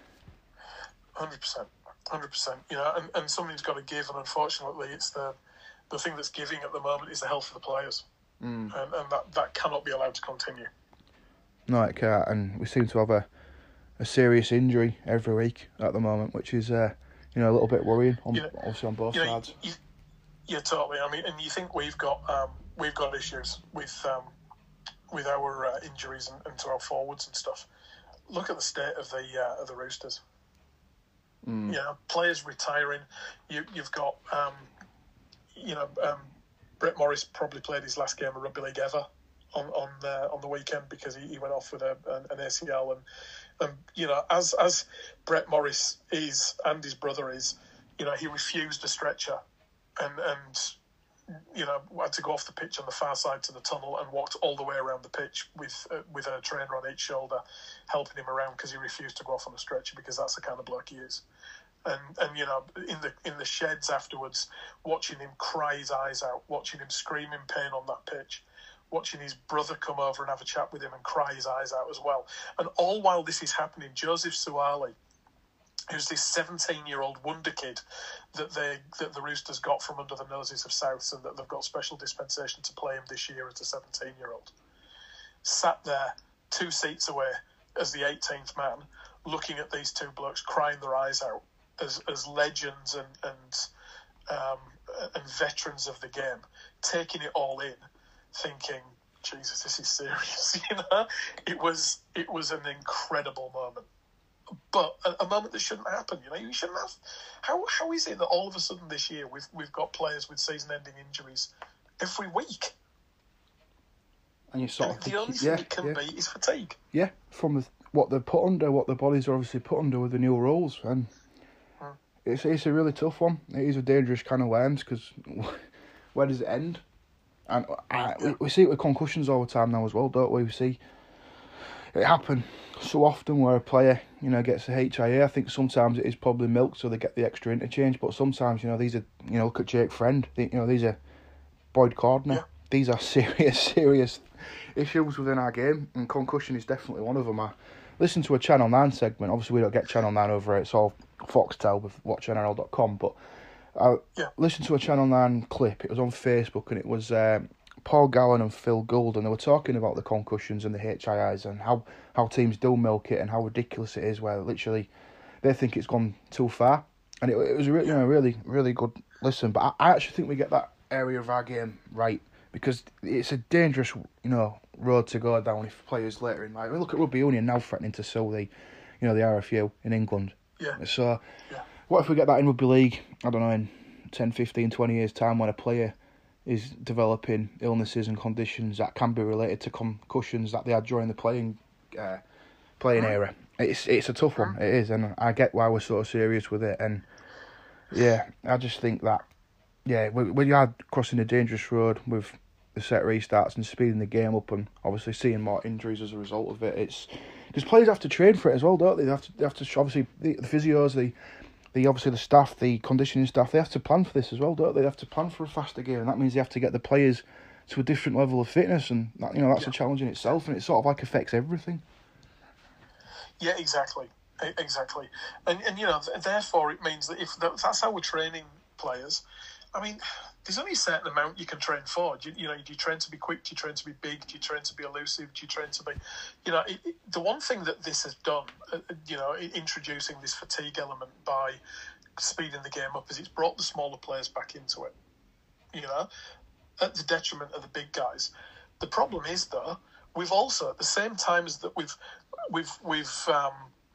hundred percent. one hundred percent. You know, and, and something's got to give, and unfortunately it's the the thing that's giving at the moment is the health of the players. Mm. And, and that, that cannot be allowed to continue. No, it can't. And we seem to have a, a serious injury every week at the moment, which is, uh, you know, a little bit worrying, on, you know, obviously on both you know, sides. You, yeah, totally. I mean, and you think we've got um, we've got issues with um, with our uh, injuries and, and to our forwards and stuff. Look at the state of the uh, of the Roosters. Mm. You know, players retiring. You, you've got... Um, You know, um, Brett Morris probably played his last game of rugby league ever on on uh, on the weekend because he, he went off with a, an, an A C L, and and you know, as as Brett Morris is and his brother is, you know, he refused a stretcher, and and you know had to go off the pitch on the far side to the tunnel and walked all the way around the pitch with uh, with a trainer on each shoulder, helping him around because he refused to go off on a stretcher because that's the kind of bloke he is. And, and you know, in the in the sheds afterwards, watching him cry his eyes out, watching him scream in pain on that pitch, watching his brother come over and have a chat with him and cry his eyes out as well. And all while this is happening, Joseph Suaalii, who's this seventeen-year-old wonder kid that they that the Roosters got from under the noses of Souths, and that they've got special dispensation to play him this year as a seventeen-year-old, sat there two seats away as the eighteenth man, looking at these two blokes crying their eyes out, as as legends and and um, and veterans of the game, taking it all in, thinking, Jesus, this is serious. You know, it was it was an incredible moment, but a, a moment that shouldn't happen. You know, you shouldn't have. How how is it that all of a sudden this year we've we've got players with season-ending injuries every week? And you sort and of the think, only thing yeah, it can yeah. be is fatigue. Yeah, from the, what they're put under, what the bodies are obviously put under with the new rules, and. It's it's a really tough one. It is a dangerous kind of worms because where does it end? And I, we, we see it with concussions all the time now as well, don't we? We see it happen so often where a player, you know, gets a H I A. I think sometimes it is probably milked so they get the extra interchange, but sometimes, you know, these are, you know, look at Jake Friend. They, you know, these are Boyd Cordner. Yeah. These are serious, serious issues within our game, and concussion is definitely one of them. I listened to a Channel nine segment. Obviously, we don't get Channel nine over here. It's all Foxtel with watch N R L dot com, but I yeah. listened to a Channel nine clip. It was on Facebook, and it was um, Paul Gallen and Phil Gould, and they were talking about the concussions and the H I Is and how, how teams do milk it and how ridiculous it is, where literally they think it's gone too far. And it, it was a really, you know, really, really good listen. But I, I actually think we get that area of our game right, because it's a dangerous, you know, road to go down if players later in life. I mean, look at Rugby Union now threatening to sue the, you know, the R F U in England. Yeah. So, yeah. what if we get that in Rugby League, I don't know, in ten, fifteen, twenty years' time, when a player is developing illnesses and conditions that can be related to concussions that they had during the playing uh, playing mm. era? It's it's a tough one, mm. it is, and I get why we're so serious with it. And Yeah, I just think that, yeah, when when you are crossing a dangerous road with the set restarts and speeding the game up, and obviously seeing more injuries as a result of it, it's because players have to train for it as well, don't they? They have to, they have to obviously the, the physios, the the obviously the staff, the conditioning staff, they have to plan for this as well, don't they? They have to plan for a faster game, and that means they have to get the players to a different level of fitness, and that, you know that's Yeah. a challenge in itself, and it sort of like affects everything. Yeah, exactly, E- exactly, and and you know, th- therefore it means that if that, that's how we're training players, I mean, there's only a certain amount you can train for. Do you, you know, do you train to be quick? Do you train to be big? Do you train to be elusive? Do you train to be, you know, it, it, the one thing that this has done, uh, you know, i- introducing this fatigue element by speeding the game up, is it's brought the smaller players back into it. You know, at the detriment of the big guys. The problem is, though, we've also at the same time as that we've we've we've um,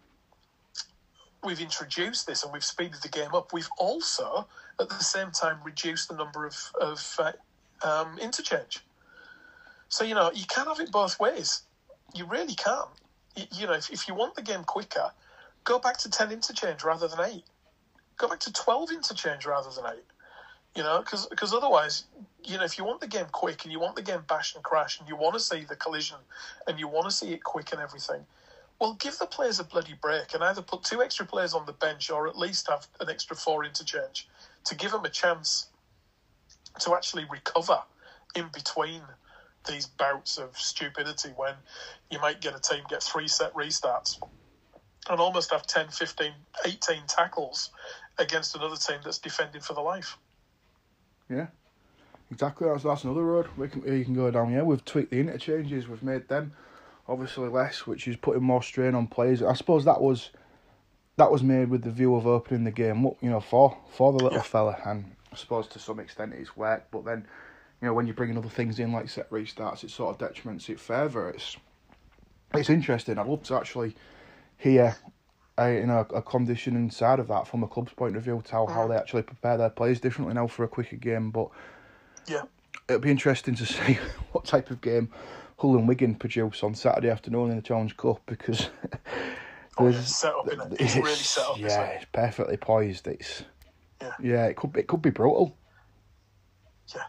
we've introduced this and we've speeded the game up. We've also at the same time reduced the number of of uh, um, interchange. So you know you can't have it both ways. You really can't. You, you know, if, if you want the game quicker, go back to ten interchange rather than eight. Go back to twelve interchange rather than eight. You know, because because otherwise, you know, if you want the game quick and you want the game bash and crash and you want to see the collision and you want to see it quick and everything, well, give the players a bloody break and either put two extra players on the bench or at least have an extra four interchange to give them a chance to actually recover in between these bouts of stupidity when you might get a team get three set restarts and almost have ten, fifteen, eighteen tackles against another team that's defending for their life. Yeah, exactly. That's that's another road we can you can go down. Yeah, we've tweaked the interchanges. We've made them obviously less, which is putting more strain on players. I suppose that was that was made with the view of opening the game up, you know, for for the little Yeah. fella, and I suppose to some extent it's worked. But then, you know, when you bring in other things in like set restarts, it sort of detriments it further. It's it's interesting. I'd love to actually hear. Uh, you know, a conditioning side of that from a club's point of view, to how, how they actually prepare their players differently now for a quicker game. But Yeah. it'll be interesting to see what type of game Hull and Wigan produce on Saturday afternoon in the Challenge Cup, because Oh, yeah, there's it's set up, isn't it? It's really set up, yeah, isn't it? it's perfectly poised. It's Yeah. yeah, it could be, it could be brutal. Yeah.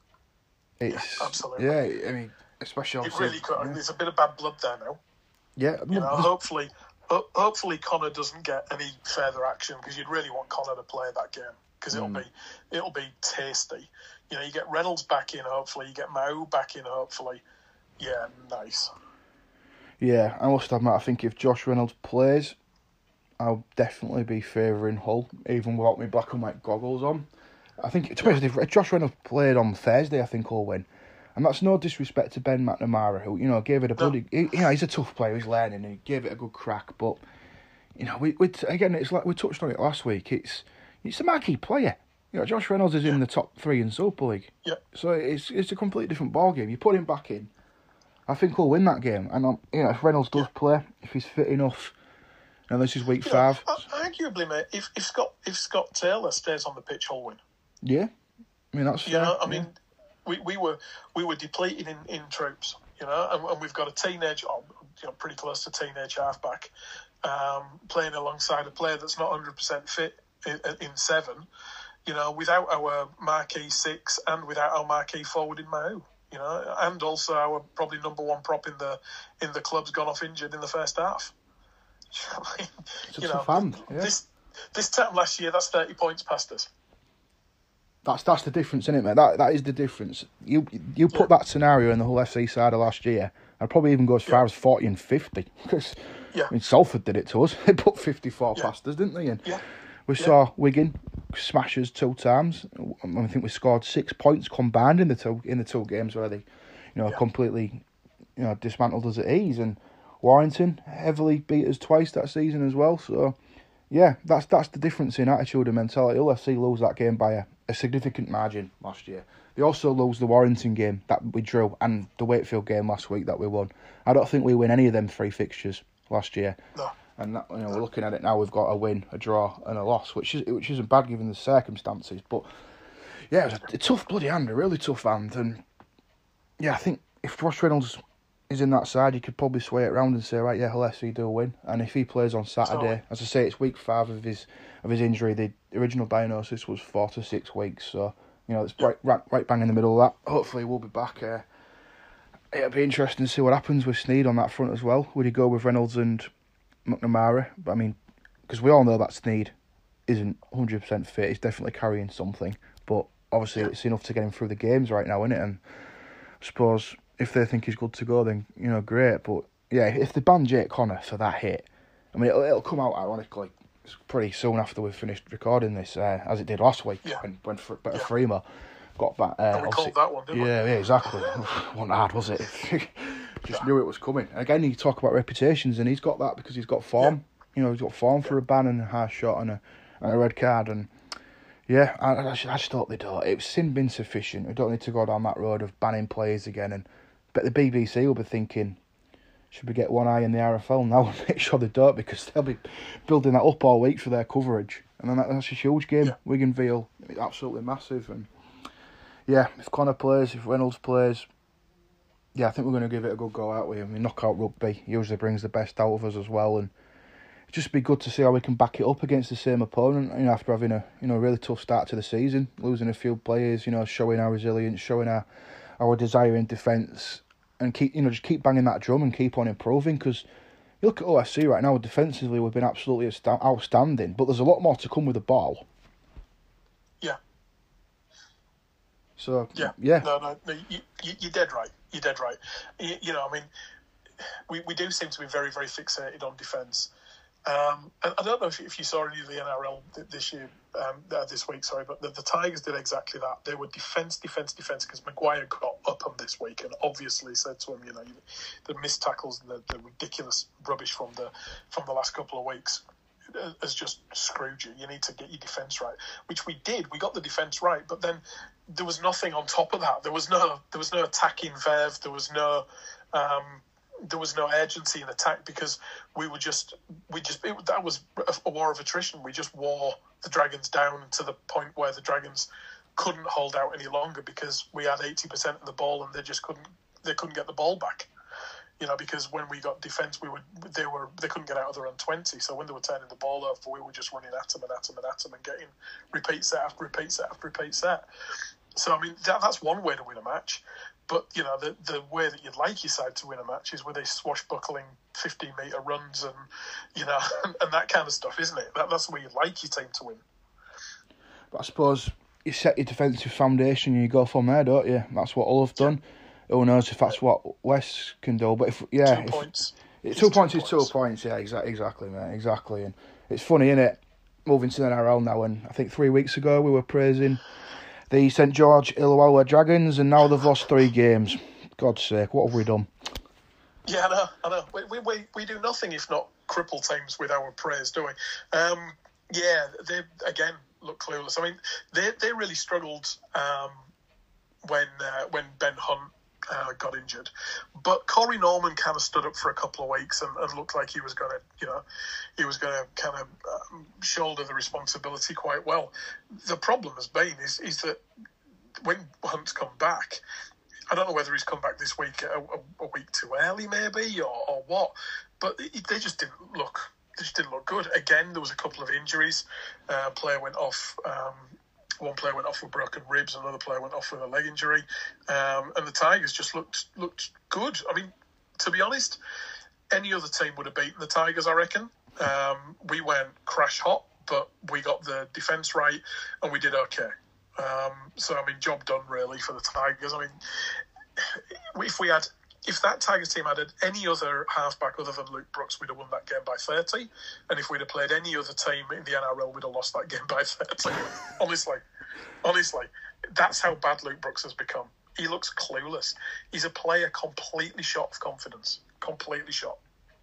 It's Yeah, absolutely. yeah. I mean, especially It obviously, really could. yeah. There's a bit of bad blood there now. Yeah, You know, there's- hopefully, ho- hopefully Connor doesn't get any further action because you'd really want Connor to play that game because it'll Mm. be it'll be tasty. You know, you get Reynolds back in, hopefully. You get Mao back in, hopefully. Yeah, nice. yeah. I must admit, I think if Josh Reynolds plays, I'll definitely be favouring Hull, even without my black and white goggles on. I think, to be honest, if Josh Reynolds played on Thursday, I think Hull win. And that's no disrespect to Ben McNamara, who, you know, gave it a bloody... He, you know, he's a tough player, he's learning, and he gave it a good crack. But, you know, we, we again, it's like we touched on it last week. It's it's a marquee player. You know, Josh Reynolds is in the top three in Super League. Yeah. So it's it's a completely different ballgame. You put him back in, I think we'll win that game. And, um, you know, if Reynolds does play, if he's fit enough... And this is week You know, five. ar- arguably, mate, if, if Scott if Scott Taylor stays on the pitch, Hull win. Yeah. I mean, that's You fair. know, I yeah. mean, we, we were we were depleted in, in troops, you know, and, and we've got a teenage, oh, you know, pretty close to teenage halfback, um, playing alongside a player that's not one hundred percent fit in, in seven, you know, without our marquee six and without our marquee forward in Mahu, you know, and also our probably number one prop in the in the club's gone off injured in the first half. It's a you tough know, hand, yeah. this this time last year, that's thirty points past us. That's that's the difference, isn't it, mate? That that is the difference. You you put that scenario in the Hull F C side of last year, I'd probably even go as far Yeah. as forty and fifty. Because Yeah. I mean, Salford did it to us. They put fifty-four Yeah. past us, didn't they? And Yeah. we Yeah. saw Wigan smash us two times. I think we scored six points combined in the two in the two games where they, you know, Yeah. completely, you know, dismantled us at ease. And Warrington heavily beat us twice that season as well. So, yeah, that's that's the difference in attitude and mentality. Hull F C lose that game by a, a significant margin last year. They also lose the Warrington game that we drew and the Wakefield game last week that we won. I don't think we win any of them three fixtures last year. No. And that, you know, we're looking at it now. We've got a win, a draw, and a loss, which is which isn't bad given the circumstances. But yeah, it was a, a tough bloody hand, a really tough hand. And yeah, I think if Josh Reynolds he's in that side, you could probably sway it round and say, right, yeah, L S E do win. And if he plays on Saturday, as I say, it's week five of his of his injury. The original diagnosis was four to six weeks, so you know it's right, right, right bang in the middle of that. Hopefully, we'll be back. Uh, it'll be interesting to see what happens with Sneyd on that front as well. Would he go with Reynolds and McNamara? But I mean, because we all know that Sneyd isn't one hundred percent fit. He's definitely carrying something, but obviously it's enough to get him through the games right now, isn't it? And I suppose if they think he's good to go, then, you know, great. But, yeah, if they ban Jake Connor for that hit, I mean, it'll, it'll come out, ironically, pretty soon after we've finished recording this, uh, as it did last week, yeah. when, when Better yeah. Freema got back. Uh, and we called that one, didn't yeah, we? Yeah, exactly. Wasn't hard, was it? Just yeah. knew it was coming. And again, you talk about reputations, and he's got that because he's got form. Yeah. You know, he's got form yeah. for a ban and a hard shot and a, and a red card, and yeah, I, I, just, I just thought they don't. It was sin been sufficient. We don't need to go down that road of banning players again. And but the B B C will be thinking, should we get one eye in the R F L now and make sure they don't, because they'll be building that up all week for their coverage. And then that, that's a huge game. Yeah. Wigan Vale, absolutely massive. And yeah, if Connor plays, if Reynolds plays, yeah, I think we're going to give it a good go, aren't we? I mean, knockout rugby usually brings the best out of us as well, and it'd just be good to see how we can back it up against the same opponent. You know, after having a you know really tough start to the season, losing a few players, you know, showing our resilience, showing our our desire in defence, and keep you know just keep banging that drum and keep on improving. Because you look at O S C right now, defensively we've been absolutely outstanding, but there's a lot more to come with the ball. Yeah. So yeah, yeah, no, no, no you, you, you're dead right. You're dead right. You, you know, I mean, we we do seem to be very very fixated on defence. Um, and I don't know if, if you saw any of the N R L this year, um, uh, this week, sorry, but the, the Tigers did exactly that. They were defence, defence, defence, because Maguire got up on this week and obviously said to him, you know, the missed tackles and the, the ridiculous rubbish from the from the last couple of weeks has just screwed you. You need to get your defence right, which we did. We got the defence right, but then there was nothing on top of that. There was no, there was no attacking verve. There was no. Um, There was no urgency in attack because we were just, we just, it, that was a war of attrition. We just wore the Dragons down to the point where the Dragons couldn't hold out any longer because we had eighty percent of the ball and they just couldn't, they couldn't get the ball back. You know, because when we got defence, we would, they were, they couldn't get out of their own twenty. So when they were turning the ball over, we were just running at them and at them and at them and getting repeat set after repeat set after repeat set. So, I mean, that, that's one way to win a match. But, you know, the the way that you'd like your side to win a match is with these swashbuckling fifteen-metre runs and, you know, and, and that kind of stuff, isn't it? That, that's the way you'd like your team to win. But I suppose you set your defensive foundation and you go from there, don't you? That's what Hull have done. Who knows if that's what West can do. But, if yeah... Two if, points. It's two, two points is two points, yeah, exactly, exactly, mate, exactly. And it's funny, isn't it? Moving to the N R L now, and I think three weeks ago we were praising the Saint George Illawarra Dragons, and now they've lost three games. God's sake, what have we done? Yeah, I know, I know. We we we do nothing if not cripple teams with our praise, do we? Um, yeah, they again look clueless. I mean, they they really struggled um, when uh, when Ben Hunt uh, got injured, but Corey Norman kind of stood up for a couple of weeks and, and looked like he was going to, you know, he was going to kind of um, shoulder the responsibility quite well. The problem has been is is that when Hunt's come back, I don't know whether he's come back this week a, a, a week too early, maybe, or, or what, but it, they just didn't look. They just didn't look good. Again, there was a couple of injuries. Uh, player went off. Um, One player went off with broken ribs, another player went off with a leg injury, um, and the Tigers just looked looked good. I mean, to be honest, any other team would have beaten the Tigers, I reckon. Um, we went crash hot, but we got the defence right, and we did okay. Um, so, I mean, job done, really, for the Tigers. I mean, if we had... If that Tigers team had any other halfback other than Luke Brooks, we'd have won that game by thirty. And if we'd have played any other team in the N R L, we'd have lost that game by thirty. honestly. Honestly. That's how bad Luke Brooks has become. He looks clueless. He's a player completely shot of confidence. Completely shot.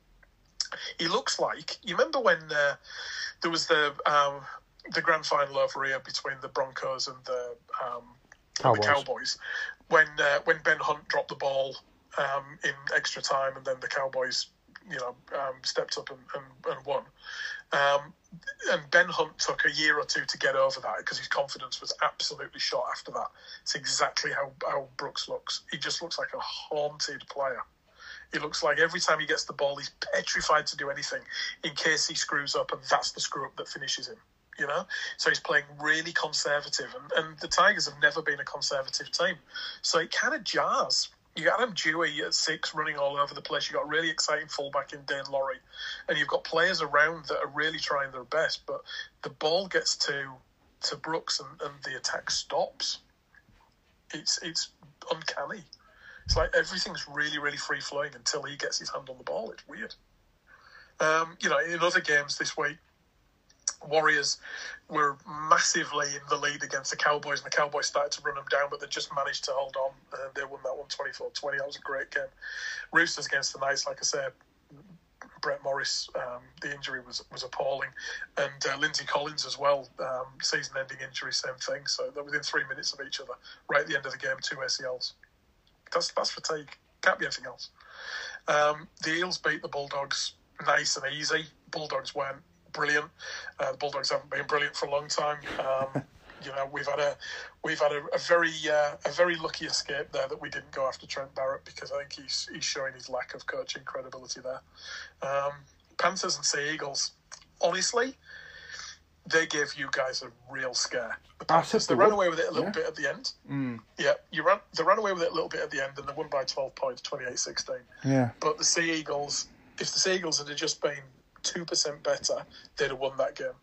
He looks like... You remember when uh, there was the um, the grand final over here between the Broncos and the, um, and the Cowboys? When, uh, when Ben Hunt dropped the ball... Um, in extra time, and then the Cowboys, you know, um, stepped up and, and, and won. Um, and Ben Hunt took a year or two to get over that because his confidence was absolutely shot after that. It's exactly how, how Brooks looks. He just looks like a haunted player. He looks like every time he gets the ball, he's petrified to do anything in case he screws up, and that's the screw up that finishes him. You know, so he's playing really conservative, and, and the Tigers have never been a conservative team, so it kind of jars. You got Adam Dewey at six running all over the place. You got a really exciting fullback in Dane Laurie, and you've got players around that are really trying their best. But the ball gets to to Brooks, and, and the attack stops. It's it's uncanny. It's like everything's really really free flowing until he gets his hand on the ball. It's weird. Um, you know, in other games this week, Warriors were massively in the lead against the Cowboys, and the Cowboys started to run them down, but they just managed to hold on, and they won that one twenty-four twenty. That was a great game. Roosters against the Knights, like I said, Brett Morris, um, the injury was was appalling, and uh, Lindsay Collins as well, um, season-ending injury, same thing. So they're within three minutes of each other, right at the end of the game, two A C Ls. That's that's fatigue. Can't be anything else. Um, the Eels beat the Bulldogs nice and easy. Bulldogs weren't brilliant. Uh, the Bulldogs haven't been brilliant for a long time. Um, you know, we've had a we've had a, a very uh, a very lucky escape there that we didn't go after Trent Barrett, because I think he's he's showing his lack of coaching credibility there. Um, Panthers and Sea Eagles, honestly, they gave you guys a real scare. The Panthers, they ran away with it a little yeah. bit at the end. Mm. Yeah, you ran they ran away with it a little bit at the end, and they won by twelve points, twenty-eight sixteen. Yeah. But the Sea Eagles, if the Sea Eagles had just been two percent better, they'd have won that game.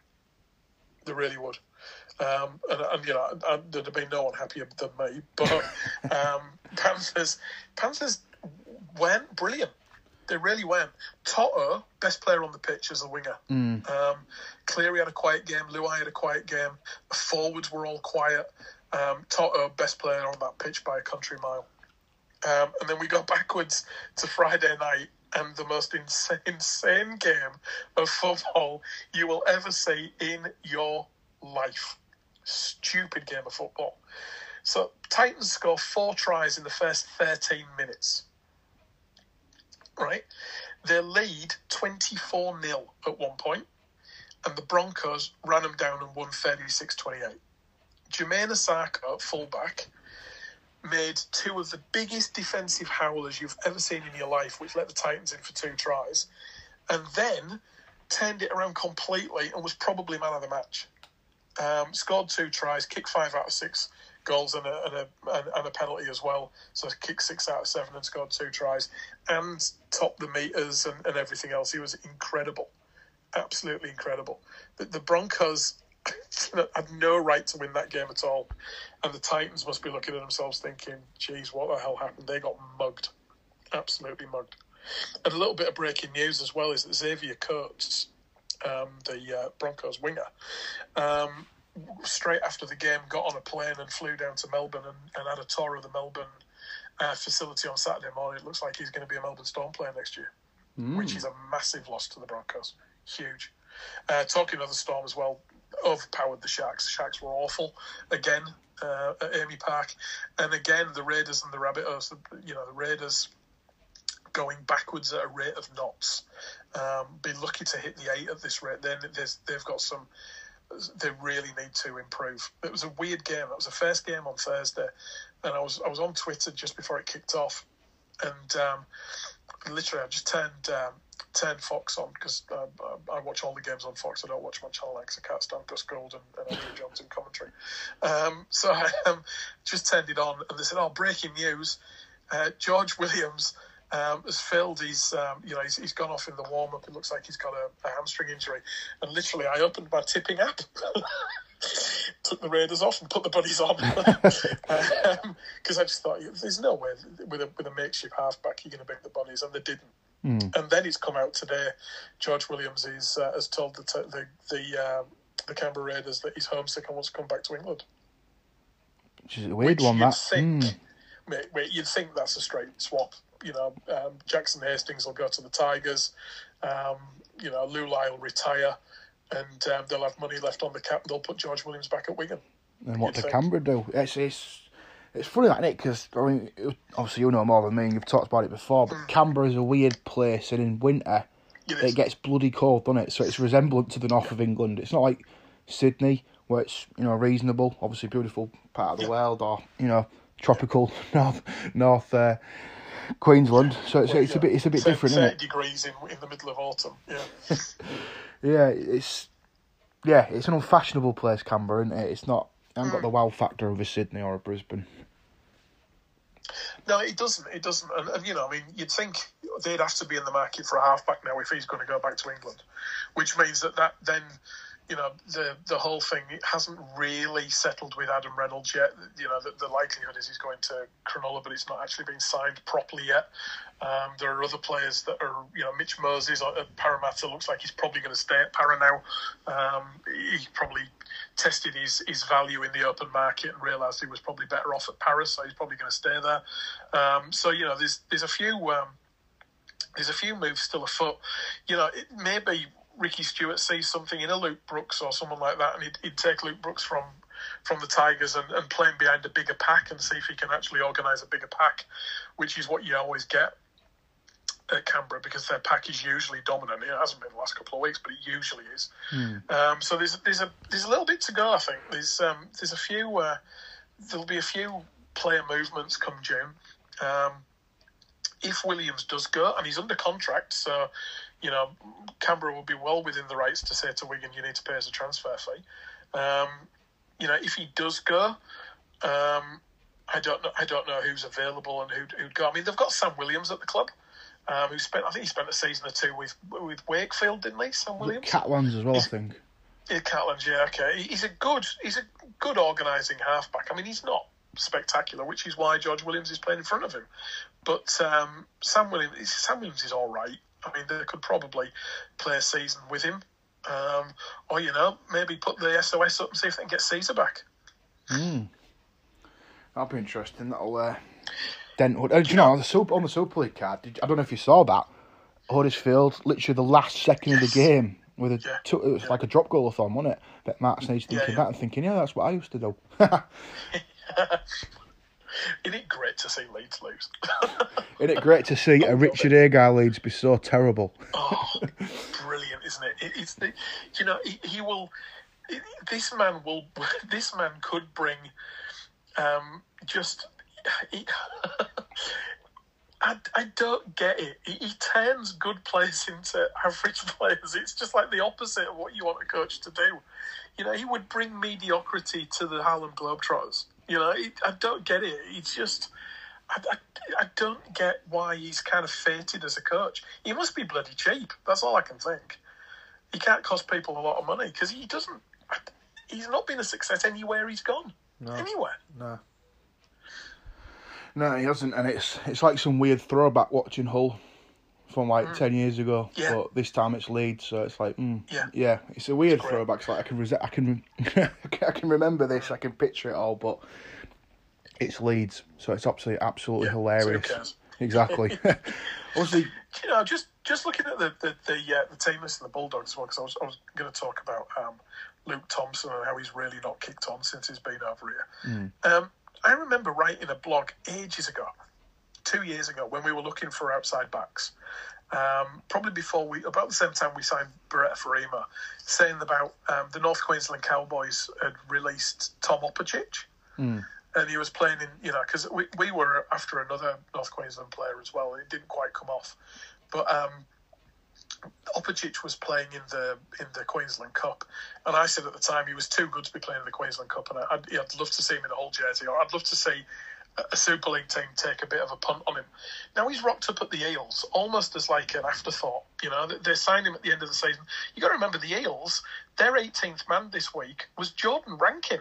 They really would. Um, and, and, you know, and there'd have been no one happier than me. But um, Panthers, Panthers went brilliant. They really went. Toto, best player on the pitch as a winger. Mm. Um, Cleary had a quiet game. Luai had a quiet game. The forwards were all quiet. Um, Toto, best player on that pitch by a country mile. Um, and then we go backwards to Friday night, and the most insane, insane game of football you will ever see in your life. Stupid game of football. So Titans score four tries in the first thirteen minutes. Right? They lead twenty-four nil at one point, and the Broncos ran them down and won thirty-six twenty-eight. Jermaine Osaka, fullback, made two of the biggest defensive howlers you've ever seen in your life, which let the Titans in for two tries, and then turned it around completely and was probably man of the match. Um, scored two tries, kicked five out of six goals and a, and a, and a penalty as well. So kicked six out of seven and scored two tries, and topped the meters and, and everything else. He was incredible, absolutely incredible. The, the Broncos had no right to win that game at all, and the Titans must be looking at themselves thinking, geez, what the hell happened? They got mugged, absolutely mugged. And a little bit of breaking news as well is that Xavier Coates, um, the uh, Broncos winger, um, straight after the game got on a plane and flew down to Melbourne and, and had a tour of the Melbourne uh, facility on Saturday morning. It looks like he's going to be a Melbourne Storm player next year, mm. which is a massive loss to the Broncos. Huge. Uh, talking of the Storm as well, overpowered the Sharks. The Sharks were awful again uh, at Amy Park, and again the Raiders and the Rabbitohs. You know, the Raiders going backwards at a rate of knots. Um, be lucky to hit the eight at this rate. Then they've got some. They really need to improve. It was a weird game. It was the first game on Thursday, and I was I was on Twitter just before it kicked off, and um, literally I just turned um, turned Fox on because uh, I watch all the games on Fox. I don't watch my channel because I can't stand Gus Gould and, and Andrew Jones in commentary. Um, so I um, just turned it on, and they said, "Oh, breaking news! Uh, George Williams." Um, has filled his, um, you know, he's, he's gone off in the warm up. It looks like he's got a, a hamstring injury. And literally, I opened my tipping app, took the Raiders off, and put the Bunnies on. Because um, I just thought, there's no way with a with a makeshift halfback you're going to beat the Bunnies, and they didn't. Mm. And then it's come out today. George Williams is, uh, has told the t- the the, uh, the Canberra Raiders that he's homesick and wants to come back to England. Which is a weird Which one. You'd That think, mm. wait, wait, you'd think that's a straight swap. You know, um, Jackson Hastings will go to the Tigers. Um, you know, Lulai will retire, and um, they'll have money left on the cap. They'll put George Williams back at Wigan. And what did Canberra do? It's it's it's funny, isn't it? Because I mean, obviously you know more than me. And you've talked about it before, but mm. Canberra is a weird place, and in winter it, it gets bloody cold, doesn't it? So it's resemblant to the north yeah. of England. It's not like Sydney, where it's you know reasonable, obviously beautiful part of the yeah. world, or you know tropical yeah. north north. Uh, Queensland. So it's Well, it's yeah, a bit it's a bit thirty, different, isn't thirty it? degrees in in the middle of autumn. Yeah. Yeah, it's yeah, it's an unfashionable place, Canberra, isn't it? It's not. It hasn't got Mm. the wow factor of a Sydney or a Brisbane. No, it doesn't. It doesn't. And, and you know, I mean, you'd think they'd have to be in the market for a halfback now if he's going to go back to England, which means that that then, you know, the the whole thing it hasn't really settled with Adam Reynolds yet. You know, the, the likelihood is he's going to Cronulla, but it's not actually been signed properly yet. Um, there are other players that are, you know, Mitch Moses at Parramatta looks like he's probably going to stay at Para now. Um, he probably tested his, his value in the open market and realised he was probably better off at Paris, so he's probably going to stay there. Um, so you know, there's there's a few um, there's a few moves still afoot. You know, it maybe Ricky Stewart sees something in a Luke Brooks or someone like that, and he'd, he'd take Luke Brooks from from the Tigers and, and play him behind a bigger pack and see if he can actually organise a bigger pack, which is what you always get at Canberra because their pack is usually dominant. It hasn't been the last couple of weeks, but it usually is. Mm. Um, so there's there's a there's a little bit to go. I think there's um, there's a few uh, there'll be a few player movements come June. Um, if Williams does go, and he's under contract, so you know Canberra will be well within the rights to say to Wigan, you need to pay us a transfer fee. Um, you know, if he does go, um, I don't know. I don't know who's available and who'd, who'd go. I mean, they've got Sam Williams at the club. Um, who spent? I think he spent a season or two with with Wakefield, didn't he? Sam Williams. Catlands as well, he's, I think. Yeah, Catlands. Yeah, okay. He's a good. He's a good organising halfback. I mean, he's not spectacular, which is why George Williams is playing in front of him. But um, Sam Williams, Sam Williams is all right. I mean, they could probably play a season with him, um, or you know, maybe put the S O S up and see if they can get Caesar back. Mm. That'll be interesting. That'll. Uh... Then, uh, do you know, on the Super, on the Super League card, did, I don't know if you saw that, Huddersfield, literally the last second yes. of the game, with a yeah. two, it was yeah. like a drop goal a thon, wasn't it? But Mark Sneed's thinking yeah, yeah. that and thinking, yeah, that's what I used to do. Isn't it great to see Leeds lose? Isn't it great to see a Richard Agar Leeds be so terrible? Oh, brilliant, isn't it? it it's the, you know, he, he will, it, this man will, this man could bring um, just... He, I, I don't get it. He, he turns good players into average players. It's just like the opposite of what you want a coach to do. You know, he would bring mediocrity to the Harlem Globetrotters. You know, he, I don't get it. It's just, I, I, I don't get why he's kind of fated as a coach. He must be bloody cheap. That's all I can think. He can't cost people a lot of money because he doesn't, he's not been a success anywhere he's gone. No. Anywhere. No. No, he hasn't, and it's it's like some weird throwback watching Hull from like mm. ten years ago, yeah. but this time it's Leeds, so it's like, mm, yeah, yeah, it's a weird it's throwback. It's like I can rese- I can I can remember this, I can picture it all, but it's Leeds, so it's absolutely absolutely yeah, hilarious. So who cares? Exactly. Obviously, you know, just just looking at the the the, uh, the team list and the Bulldogs as well, because I was I was going to talk about um, Luke Thompson and how he's really not kicked on since he's been over here. Mm. Um, I remember writing a blog ages ago, two years ago, when we were looking for outside backs. Um, probably before we, about the same time we signed Beretta Farima, saying about um, the North Queensland Cowboys had released Tom Opicic, mm. and he was playing in, you know, because we we were after another North Queensland player as well. It didn't quite come off, but um, Opicic was playing in the in the Queensland Cup, and I said at the time he was too good to be playing in the Queensland Cup, and I'd, I'd love to see him in a Hull jersey, or I'd love to see a Super League team take a bit of a punt on him. Now he's rocked up at the Eels almost as like an afterthought. You know, they signed him at the end of the season. You got to remember the Eels. Their eighteenth man this week was Jordan Rankin.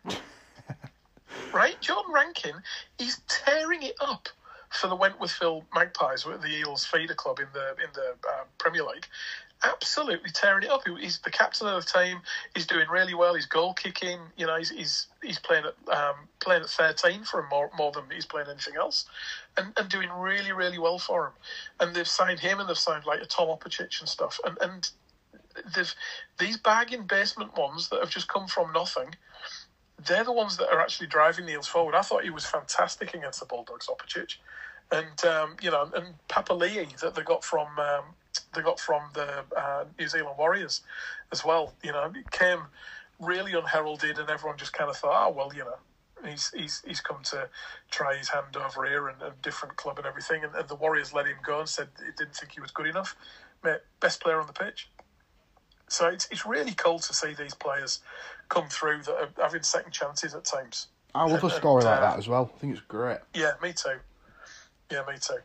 Right, Jordan Rankin. He's tearing it up for the Wentworthville Magpies, the Eels feeder club in the in the uh, Premier League. Absolutely tearing it up. He's the captain of the team. He's doing really well. He's goal kicking. You know, he's he's he's playing at um, playing at thirteen for him more more than he's playing anything else, and and doing really really well for him. And they've signed him, and they've signed like a Tom Opicic and stuff. And and they've these bargain basement ones that have just come from nothing. They're the ones that are actually driving the Eels forward. I thought he was fantastic against the Bulldogs, Opicic, and um, you know, and Papali'i that they got from um, they got from the uh, New Zealand Warriors as well. You know, it came really unheralded, and everyone just kind of thought, oh well, you know, He's he's he's come to try his hand over here and a different club and everything, and, and the Warriors let him go and said he didn't think he was good enough. Mate, best player on the pitch. So it's it's really cool to see these players come through that are having second chances at times. I love and, a story and, like uh, that as well. I think it's great. Yeah, me too. Yeah, me too.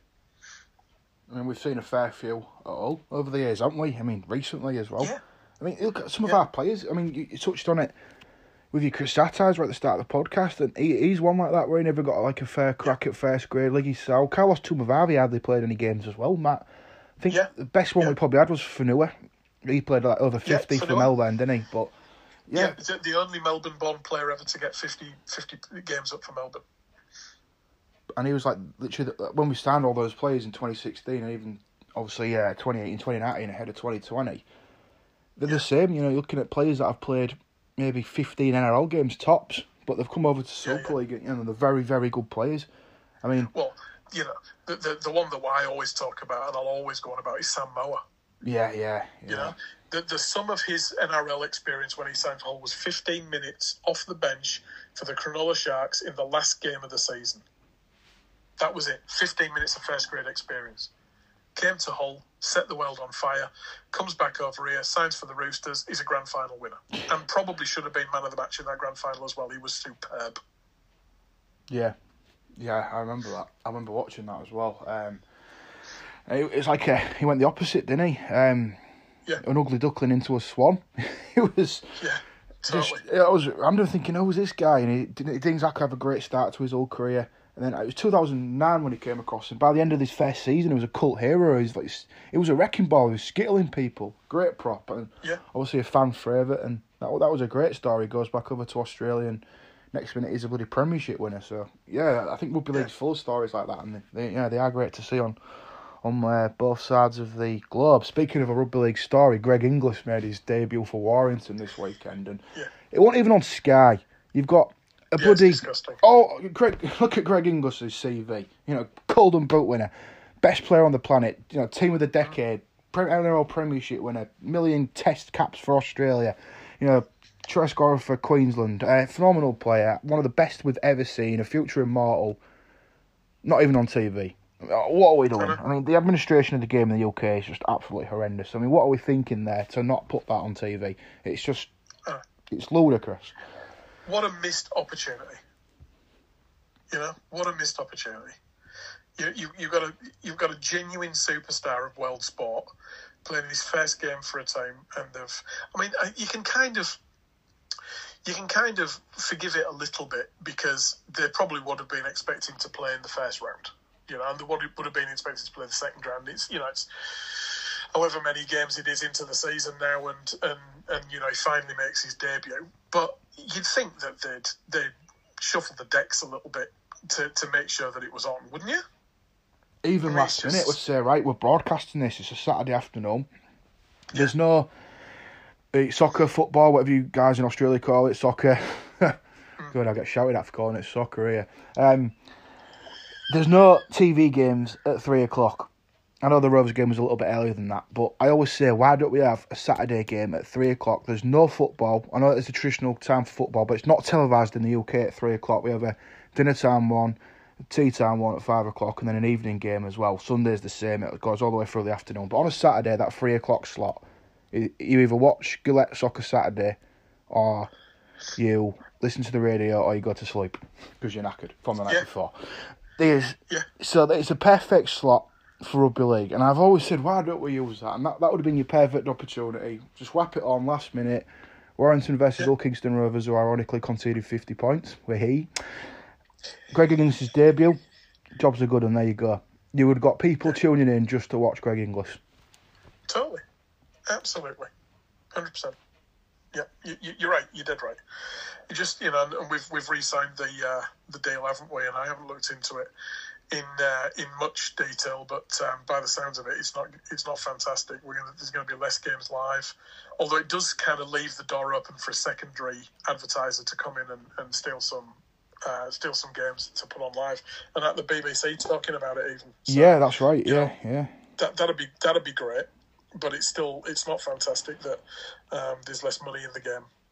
I mean, we've seen a fair few at all over the years, haven't we? I mean, recently as well. Yeah. I mean, look at some of Yeah. our players. I mean, you, you touched on it with your Chris Satires right at the start of the podcast, and he, he's one like that where he never got like a fair crack at first grade league. So Carlos Tumavavi hardly played any games as well, Matt. I think Yeah. the best one Yeah. we probably had was Fanua. He played like over fifty Yeah, for Fanua. Melbourne, didn't he? But yeah, Yeah, the only Melbourne-born player ever to get fifty, fifty games up for Melbourne. and he was like literally when we signed all those players in twenty sixteen, and even obviously yeah, twenty eighteen, twenty nineteen ahead of twenty twenty. They're Yeah. the same, you know. You're looking at players that have played maybe fifteen N R L games tops, but they've come over to Super yeah. League. You know, they're very, very good players. I mean, Well, you know, the, the the one that I always talk about and I'll always go on about is Sam Moa. yeah, yeah, yeah. You know, the the sum of his N R L experience when he signed for Hull was fifteen minutes off the bench for the Cronulla Sharks in the last game of the season. That was it. fifteen minutes of first grade experience. Came to Hull, set the world on fire, comes back over here, signs for the Roosters, is a grand final winner. And probably should have been man of the match in that grand final as well. He was superb. Yeah, yeah, I remember that. I remember watching that as well. Um, it, it's like a, he went the opposite, didn't he? Um, Yeah. An ugly duckling into a swan. It was Yeah, just. totally. I was. I'm just thinking, oh, who's this guy? And he didn't, he didn't exactly have a great start to his whole career. And then it was two thousand nine when he came across, and by the end of his first season, he was a cult hero. He's like, it was a wrecking ball. He was skittling people. Great prop, and Yeah. obviously a fan favourite. And that that was a great story. He goes back over to Australia, and next minute he's a bloody Premiership winner. So yeah, I think rugby league's full of stories like that, and they, they yeah they are great to see on on uh, both sides of the globe. Speaking of a rugby league story, Greg Inglis made his debut for Warrington this weekend, and Yeah. it wasn't even on Sky. You've got a Yeah, bloody it's disgusting. oh, Greg, look at Greg Inglis's C V. You know, Golden Boot winner, best player on the planet. You know, team of the decade, N R L Premiership winner, million Test caps for Australia. You know, try scorer for Queensland, uh, phenomenal player, one of the best we've ever seen, a future immortal. Not even on T V. What are we doing? I mean, the administration of the game in the U K is just absolutely horrendous. I mean, what are we thinking there to not put that on T V? It's just, Uh. it's ludicrous. What a missed opportunity. You know, what a missed opportunity. You you you've got a you've got a genuine superstar of world sport playing his first game for a team, and of I mean I- you can kind of you can kind of forgive it a little bit because they probably would have been expecting to play in the first round, you know, and they would would have been expected to play the second round. It's you know it's however many games it is into the season now, and and and you know he finally makes his debut. But you'd think that they'd they'd shuffle the decks a little bit to, to make sure that it was on, wouldn't you? Even I mean, last it's minute, just- let's say, right, we're broadcasting this. It's a Saturday afternoon. There's no uh, soccer, football, whatever you guys in Australia call it, soccer. Good, I get shouted at for calling it soccer here. Um, there's no T V games at three o'clock. I know the Rovers game was a little bit earlier than that, but I always say, why don't we have a Saturday game at three o'clock? There's no football. I know it's a traditional time for football, but it's not televised in the U K at three o'clock. We have a dinner time one, a tea time one at five o'clock, and then an evening game as well. Sunday's the same. It goes all the way through the afternoon. But on a Saturday, that three o'clock slot, you you either watch Gillette Soccer Saturday or you listen to the radio or you go to sleep because you're knackered from the night Yeah. before. There's, Yeah. So it's a perfect slot for rugby league, and I've always said, why don't we use that? And that, that would have been your perfect opportunity. Just whap it on last minute. Warrington versus Yeah. Hull Kingston Rovers, who ironically conceded fifty points. Where he, Greg Inglis' debut, jobs are good, and there you go. You would have got people tuning in just to watch Greg Inglis. Totally. Absolutely. one hundred percent. Yeah, you, you, you're right. You're dead right. You just, you know, and we've we've re-signed the uh, the deal, haven't we? And I haven't looked into it in uh, in much detail, but um, by the sounds of it, it's not it's not fantastic. We're gonna, there's going to be less games live, although it does kind of leave the door open for a secondary advertiser to come in and, and steal some uh, steal some games to put on live, and at the B B C talking about it even. So, Yeah, that's right. you Yeah, know, yeah. that that'd be that'd be great, but it's still it's not fantastic that um, there's less money in the game.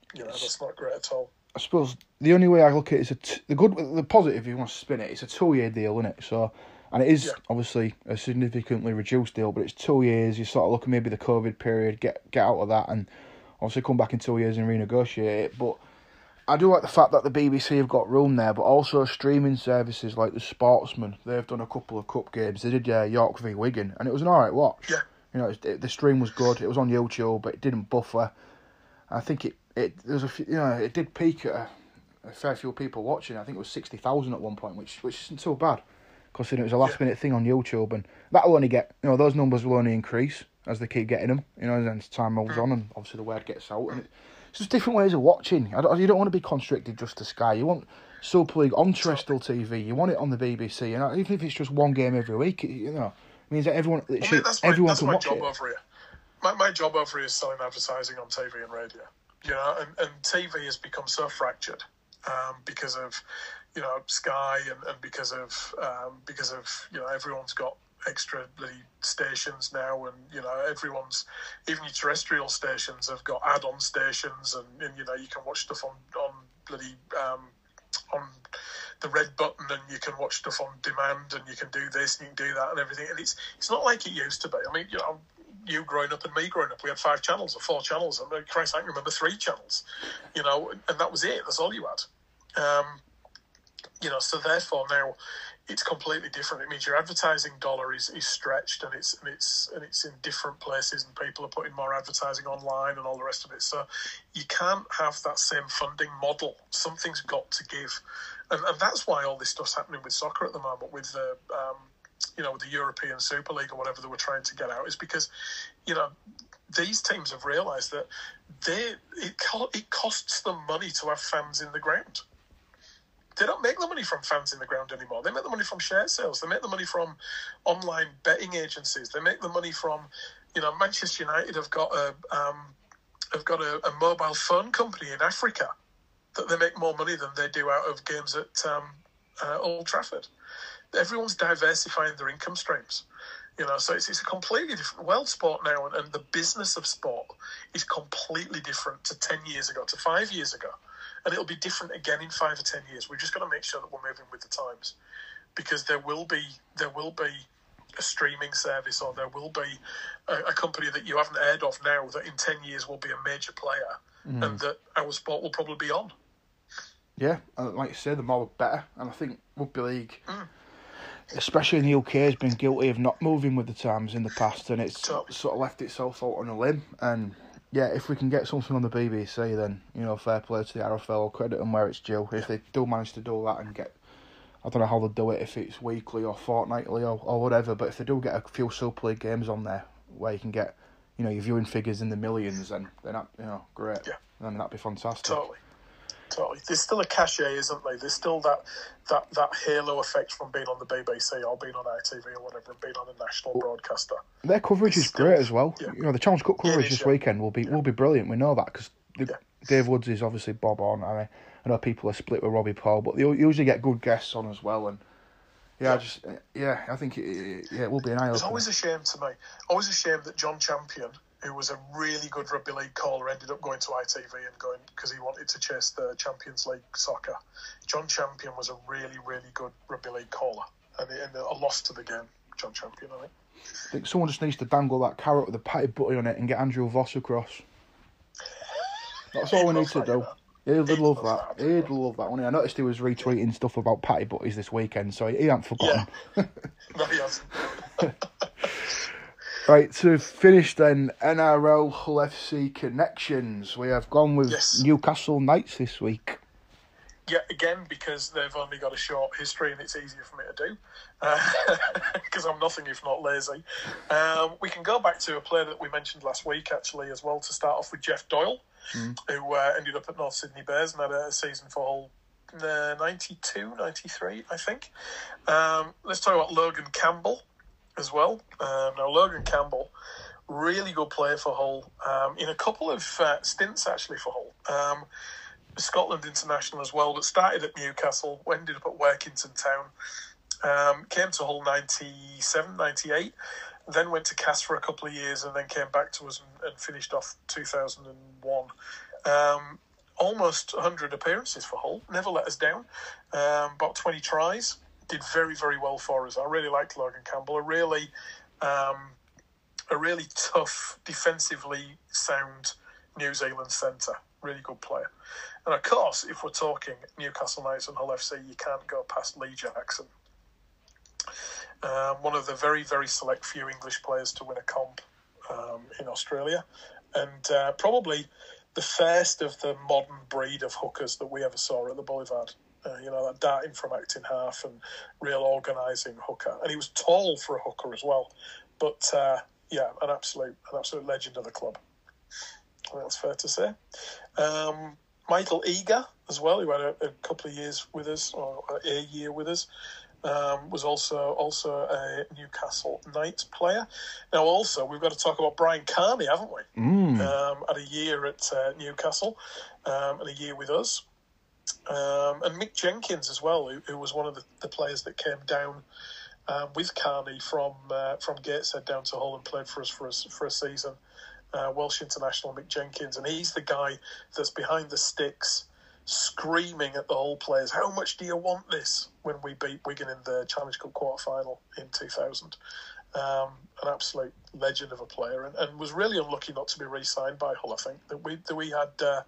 You know, that's not great at all. I suppose the only way I look at it is a t- the good, the positive. If you want to spin it, it's a two-year deal, isn't it? So, and it is Yeah. obviously a significantly reduced deal, but it's two years. You sort of look at maybe the COVID period, get get out of that, and obviously come back in two years and renegotiate it. But I do like the fact that the B B C have got room there, but also streaming services like the Sportsman. They've done a couple of cup games. They did uh, York v Wigan, and it was an alright watch. Yeah. You know, it, it, the stream was good. It was on YouTube, but it didn't buffer. I think it it there's a few, you know it did peak at a, a fair few people watching. I think it was sixty thousand at one point, which which isn't so bad, considering it was a last minute thing on YouTube, and that'll only get you know those numbers will only increase as they keep getting them. You know, as time moves on, and obviously the word gets out, and it, it's just different ways of watching. I don't, you don't want to be constricted just to Sky. You want Super League on terrestrial T V. You want it on the B B C, and even if it's just one game every week, it, you know, it means that everyone I mean, that's my, everyone that's can my watch job it. over here. My my job over here is selling advertising on T V and radio. You know, and, and T V has become so fractured um, because of, you know, Sky and, and because of um, because of you know everyone's got extra bloody stations now, and you know everyone's even your terrestrial stations have got add-on stations, and, and you know you can watch stuff on on bloody um, on the red button, and you can watch stuff on demand, and you can do this and you can do that and everything, and it's it's not like it used to be. I mean, you know. You growing up and me growing up, we had five channels or four channels. I mean, Christ, I can remember three channels, you know, and that was it. That's all you had. Um, you know, so therefore now it's completely different. It means your advertising dollar is, is stretched, and it's and it's and it's in different places, and people are putting more advertising online and all the rest of it. So you can't have that same funding model. Something's got to give, and and that's why all this stuff's happening with soccer at the moment with the. Um, you know, the European Super League or whatever they were trying to get out, is because, you know, these teams have realised that they it, co- it costs them money to have fans in the ground. They don't make the money from fans in the ground anymore. They make the money from share sales. They make the money from online betting agencies. They make the money from, you know, Manchester United have got a um, have got a, a mobile phone company in Africa that they make more money than they do out of games at um, uh, Old Trafford. Everyone's diversifying their income streams, you know. So it's it's a completely different world sport now, and, and the business of sport is completely different to ten years ago, to five years ago, and it'll be different again in five or ten years. We've just got to make sure that we're moving with the times, because there will be there will be a streaming service, or there will be a, a company that you haven't heard of now that in ten years will be a major player, mm. and that our sport will probably be on. Yeah, like you say, the more the better, and I think rugby league. Mm. Especially in the U K, has been guilty of not moving with the times in the past, and it's totally. sort of left itself out on a limb. And yeah, if we can get something on the B B C, then, you know, fair play to the R F L, credit them where it's due. If they do manage to do that and get, I don't know how they'll do it, if it's weekly or fortnightly or, or whatever, but if they do get a few Super League games on there where you can get, you know, your viewing figures in the millions, then, then that, you know, great. Yeah. Then that'd be fantastic. Totally. Totally. There's still a cachet, isn't there? There's still that, that, that halo effect from being on the B B C or being on I T V or whatever, and being on a national well, broadcaster. Their coverage it's is still, great as well. Yeah. You know, the Challenge Cup coverage yeah, this yeah. weekend will be yeah. will be brilliant. We know that because yeah. Dave Woods is obviously Bob on. I mean, I know people are split with Robbie Paul, but they usually get good guests on as well. And yeah, yeah. I just yeah, I think it, yeah, it will be an eye opener. It's always a shame to me. Always a shame that John Champion, who was a really good rugby league caller, ended up going to I T V and going because he wanted to chase the Champions League soccer. John Champion was a really, really good rugby league caller, and, and a loss to the game. John Champion, I think. I think someone just needs to dangle that carrot with a patty butty on it and get Andrew Voss across. That's all we need to do. He'd, He'd love that. that. He'd love that one. I noticed he was retweeting stuff about patty butties this weekend, so he ain't forgotten. Yeah. No, he hasn't. Right, to finish then, N R L Hull F C connections. We have gone with yes. Newcastle Knights this week. Yeah, again, because they've only got a short history and it's easier for me to do. Because uh, I'm nothing if not lazy. Um, we can go back to a player that we mentioned last week, actually, as well, to start off with Jeff Doyle, mm. who uh, ended up at North Sydney Bears and had a season for Hull uh, ninety-two, ninety-three, I think. Um, let's talk about Logan Campbell as well. Um, now, Logan Campbell, really good player for Hull, um, in a couple of uh, stints, actually, for Hull. Um, Scotland international as well, but started at Newcastle, ended up at Workington Town, um, came to Hull ninety-seven, ninety-eight, then went to Cass for a couple of years and then came back to us and, and finished off two thousand one. Um, almost one hundred appearances for Hull. Never let us down. Um, about twenty tries. Did very, very well for us. I really liked Logan Campbell. A really, um, a really tough, defensively sound New Zealand centre. Really good player. And of course, if we're talking Newcastle Knights and Hull F C, you can't go past Lee Jackson. Um, one of the very, very select few English players to win a comp um, in Australia. And uh, probably the first of the modern breed of hookers that we ever saw at the Boulevard. Uh, you know, that darting from acting half and real organising hooker. And he was tall for a hooker as well. But, uh, yeah, an absolute an absolute legend of the club. I think that's fair to say. Um, Michael Eager as well, who had a, a couple of years with us, or a year with us, um, was also also a Newcastle Knights player. Now, also, we've got to talk about Brian Carney, haven't we? Mm. Um, had a year at uh, Newcastle um, and a year with us. Um, and Mick Jenkins as well, who, who was one of the, the players that came down um, with Carney from uh, from Gateshead down to Hull and played for us for a, for a season. Uh, Welsh international Mick Jenkins, and he's the guy that's behind the sticks, screaming at the Hull players, "How much do you want this?" When we beat Wigan in the Challenge Cup quarter final in two thousand. Um, an absolute legend of a player, and, and was really unlucky not to be re-signed by Hull. I think that we that we had. Uh,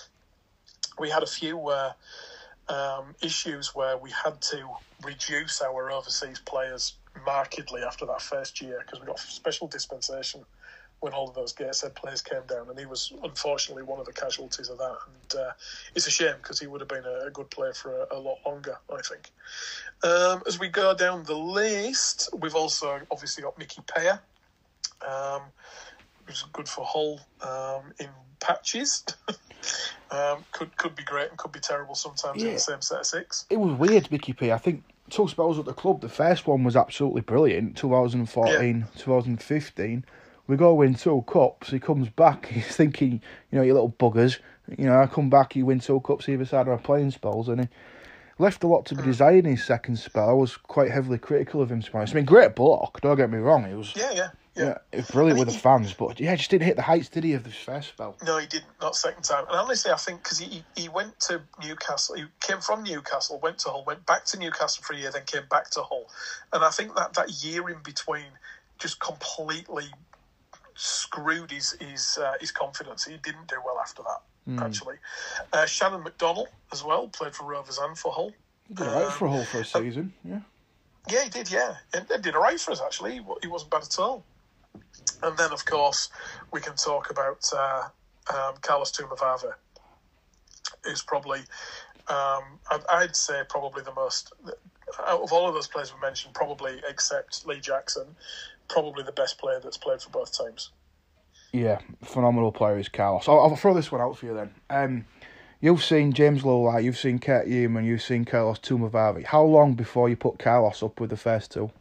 We had a few uh, um, issues where we had to reduce our overseas players markedly after that first year because we got special dispensation when all of those Gateshead players came down, and he was unfortunately one of the casualties of that. And uh, it's a shame because he would have been a, a good player for a, a lot longer, I think. Um, as we go down the list, we've also obviously got Mickey Payer, um, who's good for Hull um, in patches. Um, could could be great and could be terrible sometimes yeah. in the same set of six. It was weird, Mickey P. I think two spells at the club. The first one was absolutely brilliant, twenty fourteen, yeah. twenty fifteen. We go win two cups. He comes back. He's thinking, you know, you little buggers. You know, I come back. He wins two cups either side of our playing spells, and he left a lot to be desired in his second spell. I was quite heavily critical of him. To be honest, I mean, great block. Don't get me wrong. He was yeah, yeah. Yeah, yeah it was brilliant I mean, with the fans, but yeah, just didn't hit the heights, did he, of the first spell? No, he didn't, not second time. And honestly, I think because he, he went to Newcastle, he came from Newcastle, went to Hull, went back to Newcastle for a year, then came back to Hull. And I think that, that year in between just completely screwed his his, uh, his confidence. He didn't do well after that, mm. actually. Uh, Shannon McDonnell as well, played for Rovers and for Hull. He did all right um, for Hull for a season, uh, yeah. Yeah, he did, yeah. And he did all right for us, actually. He, he wasn't bad at all. And then, of course, we can talk about uh, um, Carlos Tumavave, who's probably, um, I'd, I'd say, probably the most, out of all of those players we mentioned, probably except Lee Jackson, probably the best player that's played for both teams. Yeah, phenomenal player is Carlos. I'll, I'll throw this one out for you then. Um, you've seen James Lowlight, you've seen Kurt Yeoman, you've seen Carlos Tumavave. How long before you put Carlos up with the first two?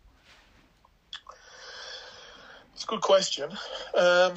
It's a good question. Um,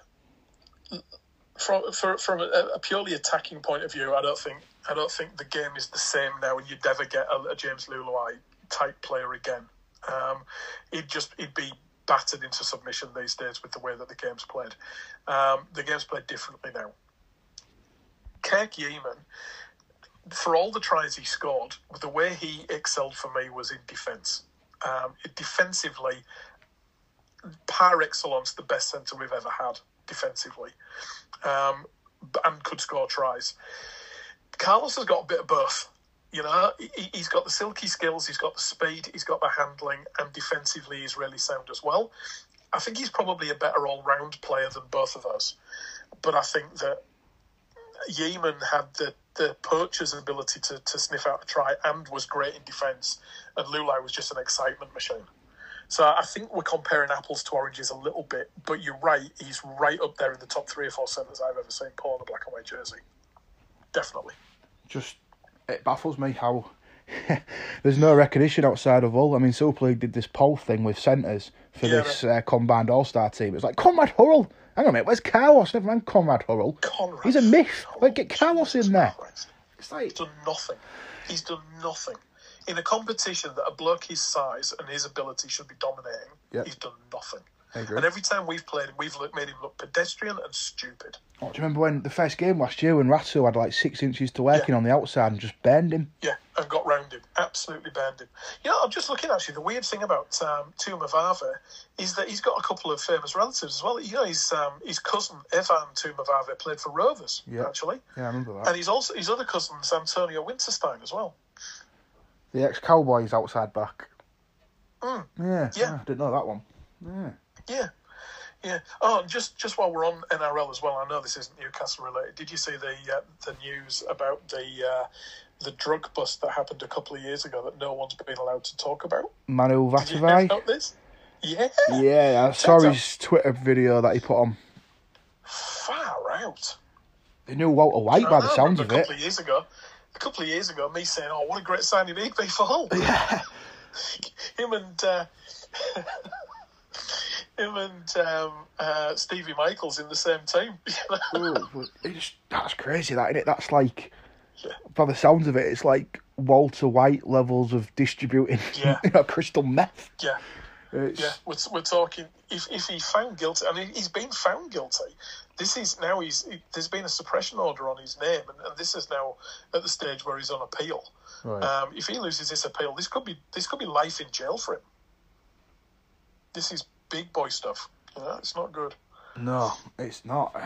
from for, from a, a purely attacking point of view, I don't think I don't think the game is the same now, and you'd never get a, a James Luluai type player again. Um, he'd just he'd be battered into submission these days with the way that the game's played. Um, the game's played differently now. Kirk Yeeman, for all the tries he scored, the way he excelled for me was in defence. Um, defensively, par excellence, the best centre we've ever had defensively, um, and could score tries. Carlos has got a bit of both. You know, he, he's got the silky skills, he's got the speed, he's got the handling, and defensively he's really sound as well. I think he's probably a better all-round player than both of us. But I think that Yeeman had the, the poacher's ability to, to sniff out a try and was great in defence, and Lulai was just an excitement machine. So I think we're comparing apples to oranges a little bit, but you're right, he's right up there in the top three or four centres I've ever seen pull on a black and white jersey. Definitely. Just, it baffles me how there's no recognition outside of Hull. I mean, Super League did this poll thing with centres for yeah, this uh, combined all-star team. It's like, Conrad Hurrell. Hang on a minute, where's Carlos? Never mind Conrad Hurrell. Conrad He's a myth. Like, get Carlos in there. It's like... He's done nothing. He's done nothing. In a competition that a bloke his size and his ability should be dominating, yep. He's done nothing. I agree. And every time we've played him, we've look, made him look pedestrian and stupid. Oh, do you remember when the first game last year when Ratsu had like six inches to work in Yeah. on the outside and just burned him? Yeah, and got round him. Absolutely banned him. You know, I'm just looking, actually, the weird thing about um, Tumavave is that he's got a couple of famous relatives as well. You know, his um, his cousin, Evan Tumavave, played for Rovers, Yeah. actually. Yeah, I remember that. And he's also his other cousin's Antonio Winterstein as well. The ex-Cowboys outside back. Mm. Yeah, Yeah. I didn't know that one. Yeah. Yeah. Yeah. Oh, and just, just while we're on N R L as well, I know this isn't Newcastle related. Did you see the uh, the news about the uh, the drug bust that happened a couple of years ago that no one's been allowed to talk about? Manu Did you hear Vatuvei? about this? Yeah. Yeah, I saw Turns out- his Twitter video that he put on. Far out. They knew Walter White by the I sounds remember of a it. couple of years ago, a couple of years ago, me saying, "Oh, what a great signing he'd be for Hull." Yeah. Him and uh, him and um, uh, Stevie Michaels in the same team. Ooh, but it's, that's crazy, that, isn't it? That's like, Yeah. by the sounds of it, it's like Walter White levels of distributing Yeah. you know, crystal meth. yeah, It's, yeah. We're, we're talking if if he's found guilty, and he's been found guilty. This is now he's there's been a suppression order on his name, and, and this is now at the stage where he's on appeal. Right. Um, if he loses this appeal, this could be this could be life in jail for him. This is big boy stuff. You know, it's not good. No, it's not.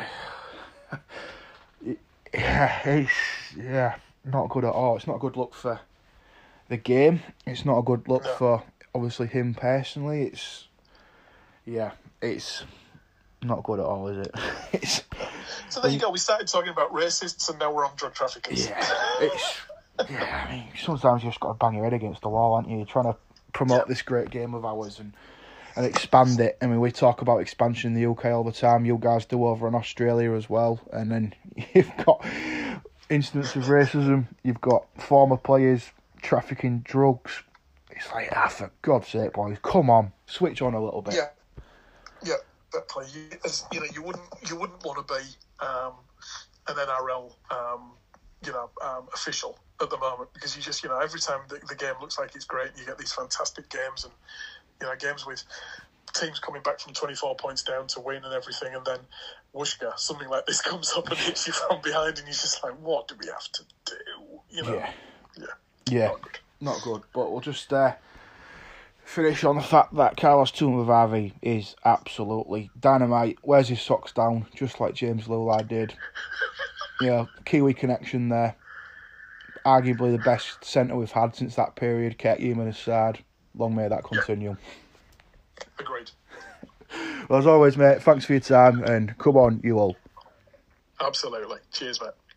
It- yeah, it's yeah, not good at all. It's not a good look for the game. It's not a good look No. for obviously him personally. It's yeah, it's not good at all, is it? It's So there you go. We started talking about racists, and now we're on drug traffickers. yeah, it's yeah. I mean, sometimes you just got to bang your head against the wall, aren't you? You're trying to promote Yeah. this great game of ours and. And expand it. I mean, we talk about expansion in the U K all the time. You guys do over in Australia as well. And then you've got incidents of racism. You've got former players trafficking drugs. It's like, ah, for God's sake, boys, come on, switch on a little bit. Yeah, yeah, definitely. You, as, you know, you wouldn't you wouldn't want to be um, an N R L, um, you know, um, official at the moment, because you just, you know, every time the, the game looks like it's great, you get these fantastic games and, you know, games with teams coming back from twenty-four points down to win and everything, and then whooshka, something like this comes up and hits you from behind, and you're just like, what do we have to do? You know, Yeah. yeah, Yeah, not good. not good. But we'll just uh, finish on the fact that Carlos Tumavave is absolutely dynamite. Wears his socks down, just like James Lillard did. You know, Kiwi connection there. Arguably the best centre we've had since that period. Kurt Human aside. Long may that continue. Agreed. Well, as always, mate, thanks for your time, and come on, you all. Absolutely. Cheers, mate.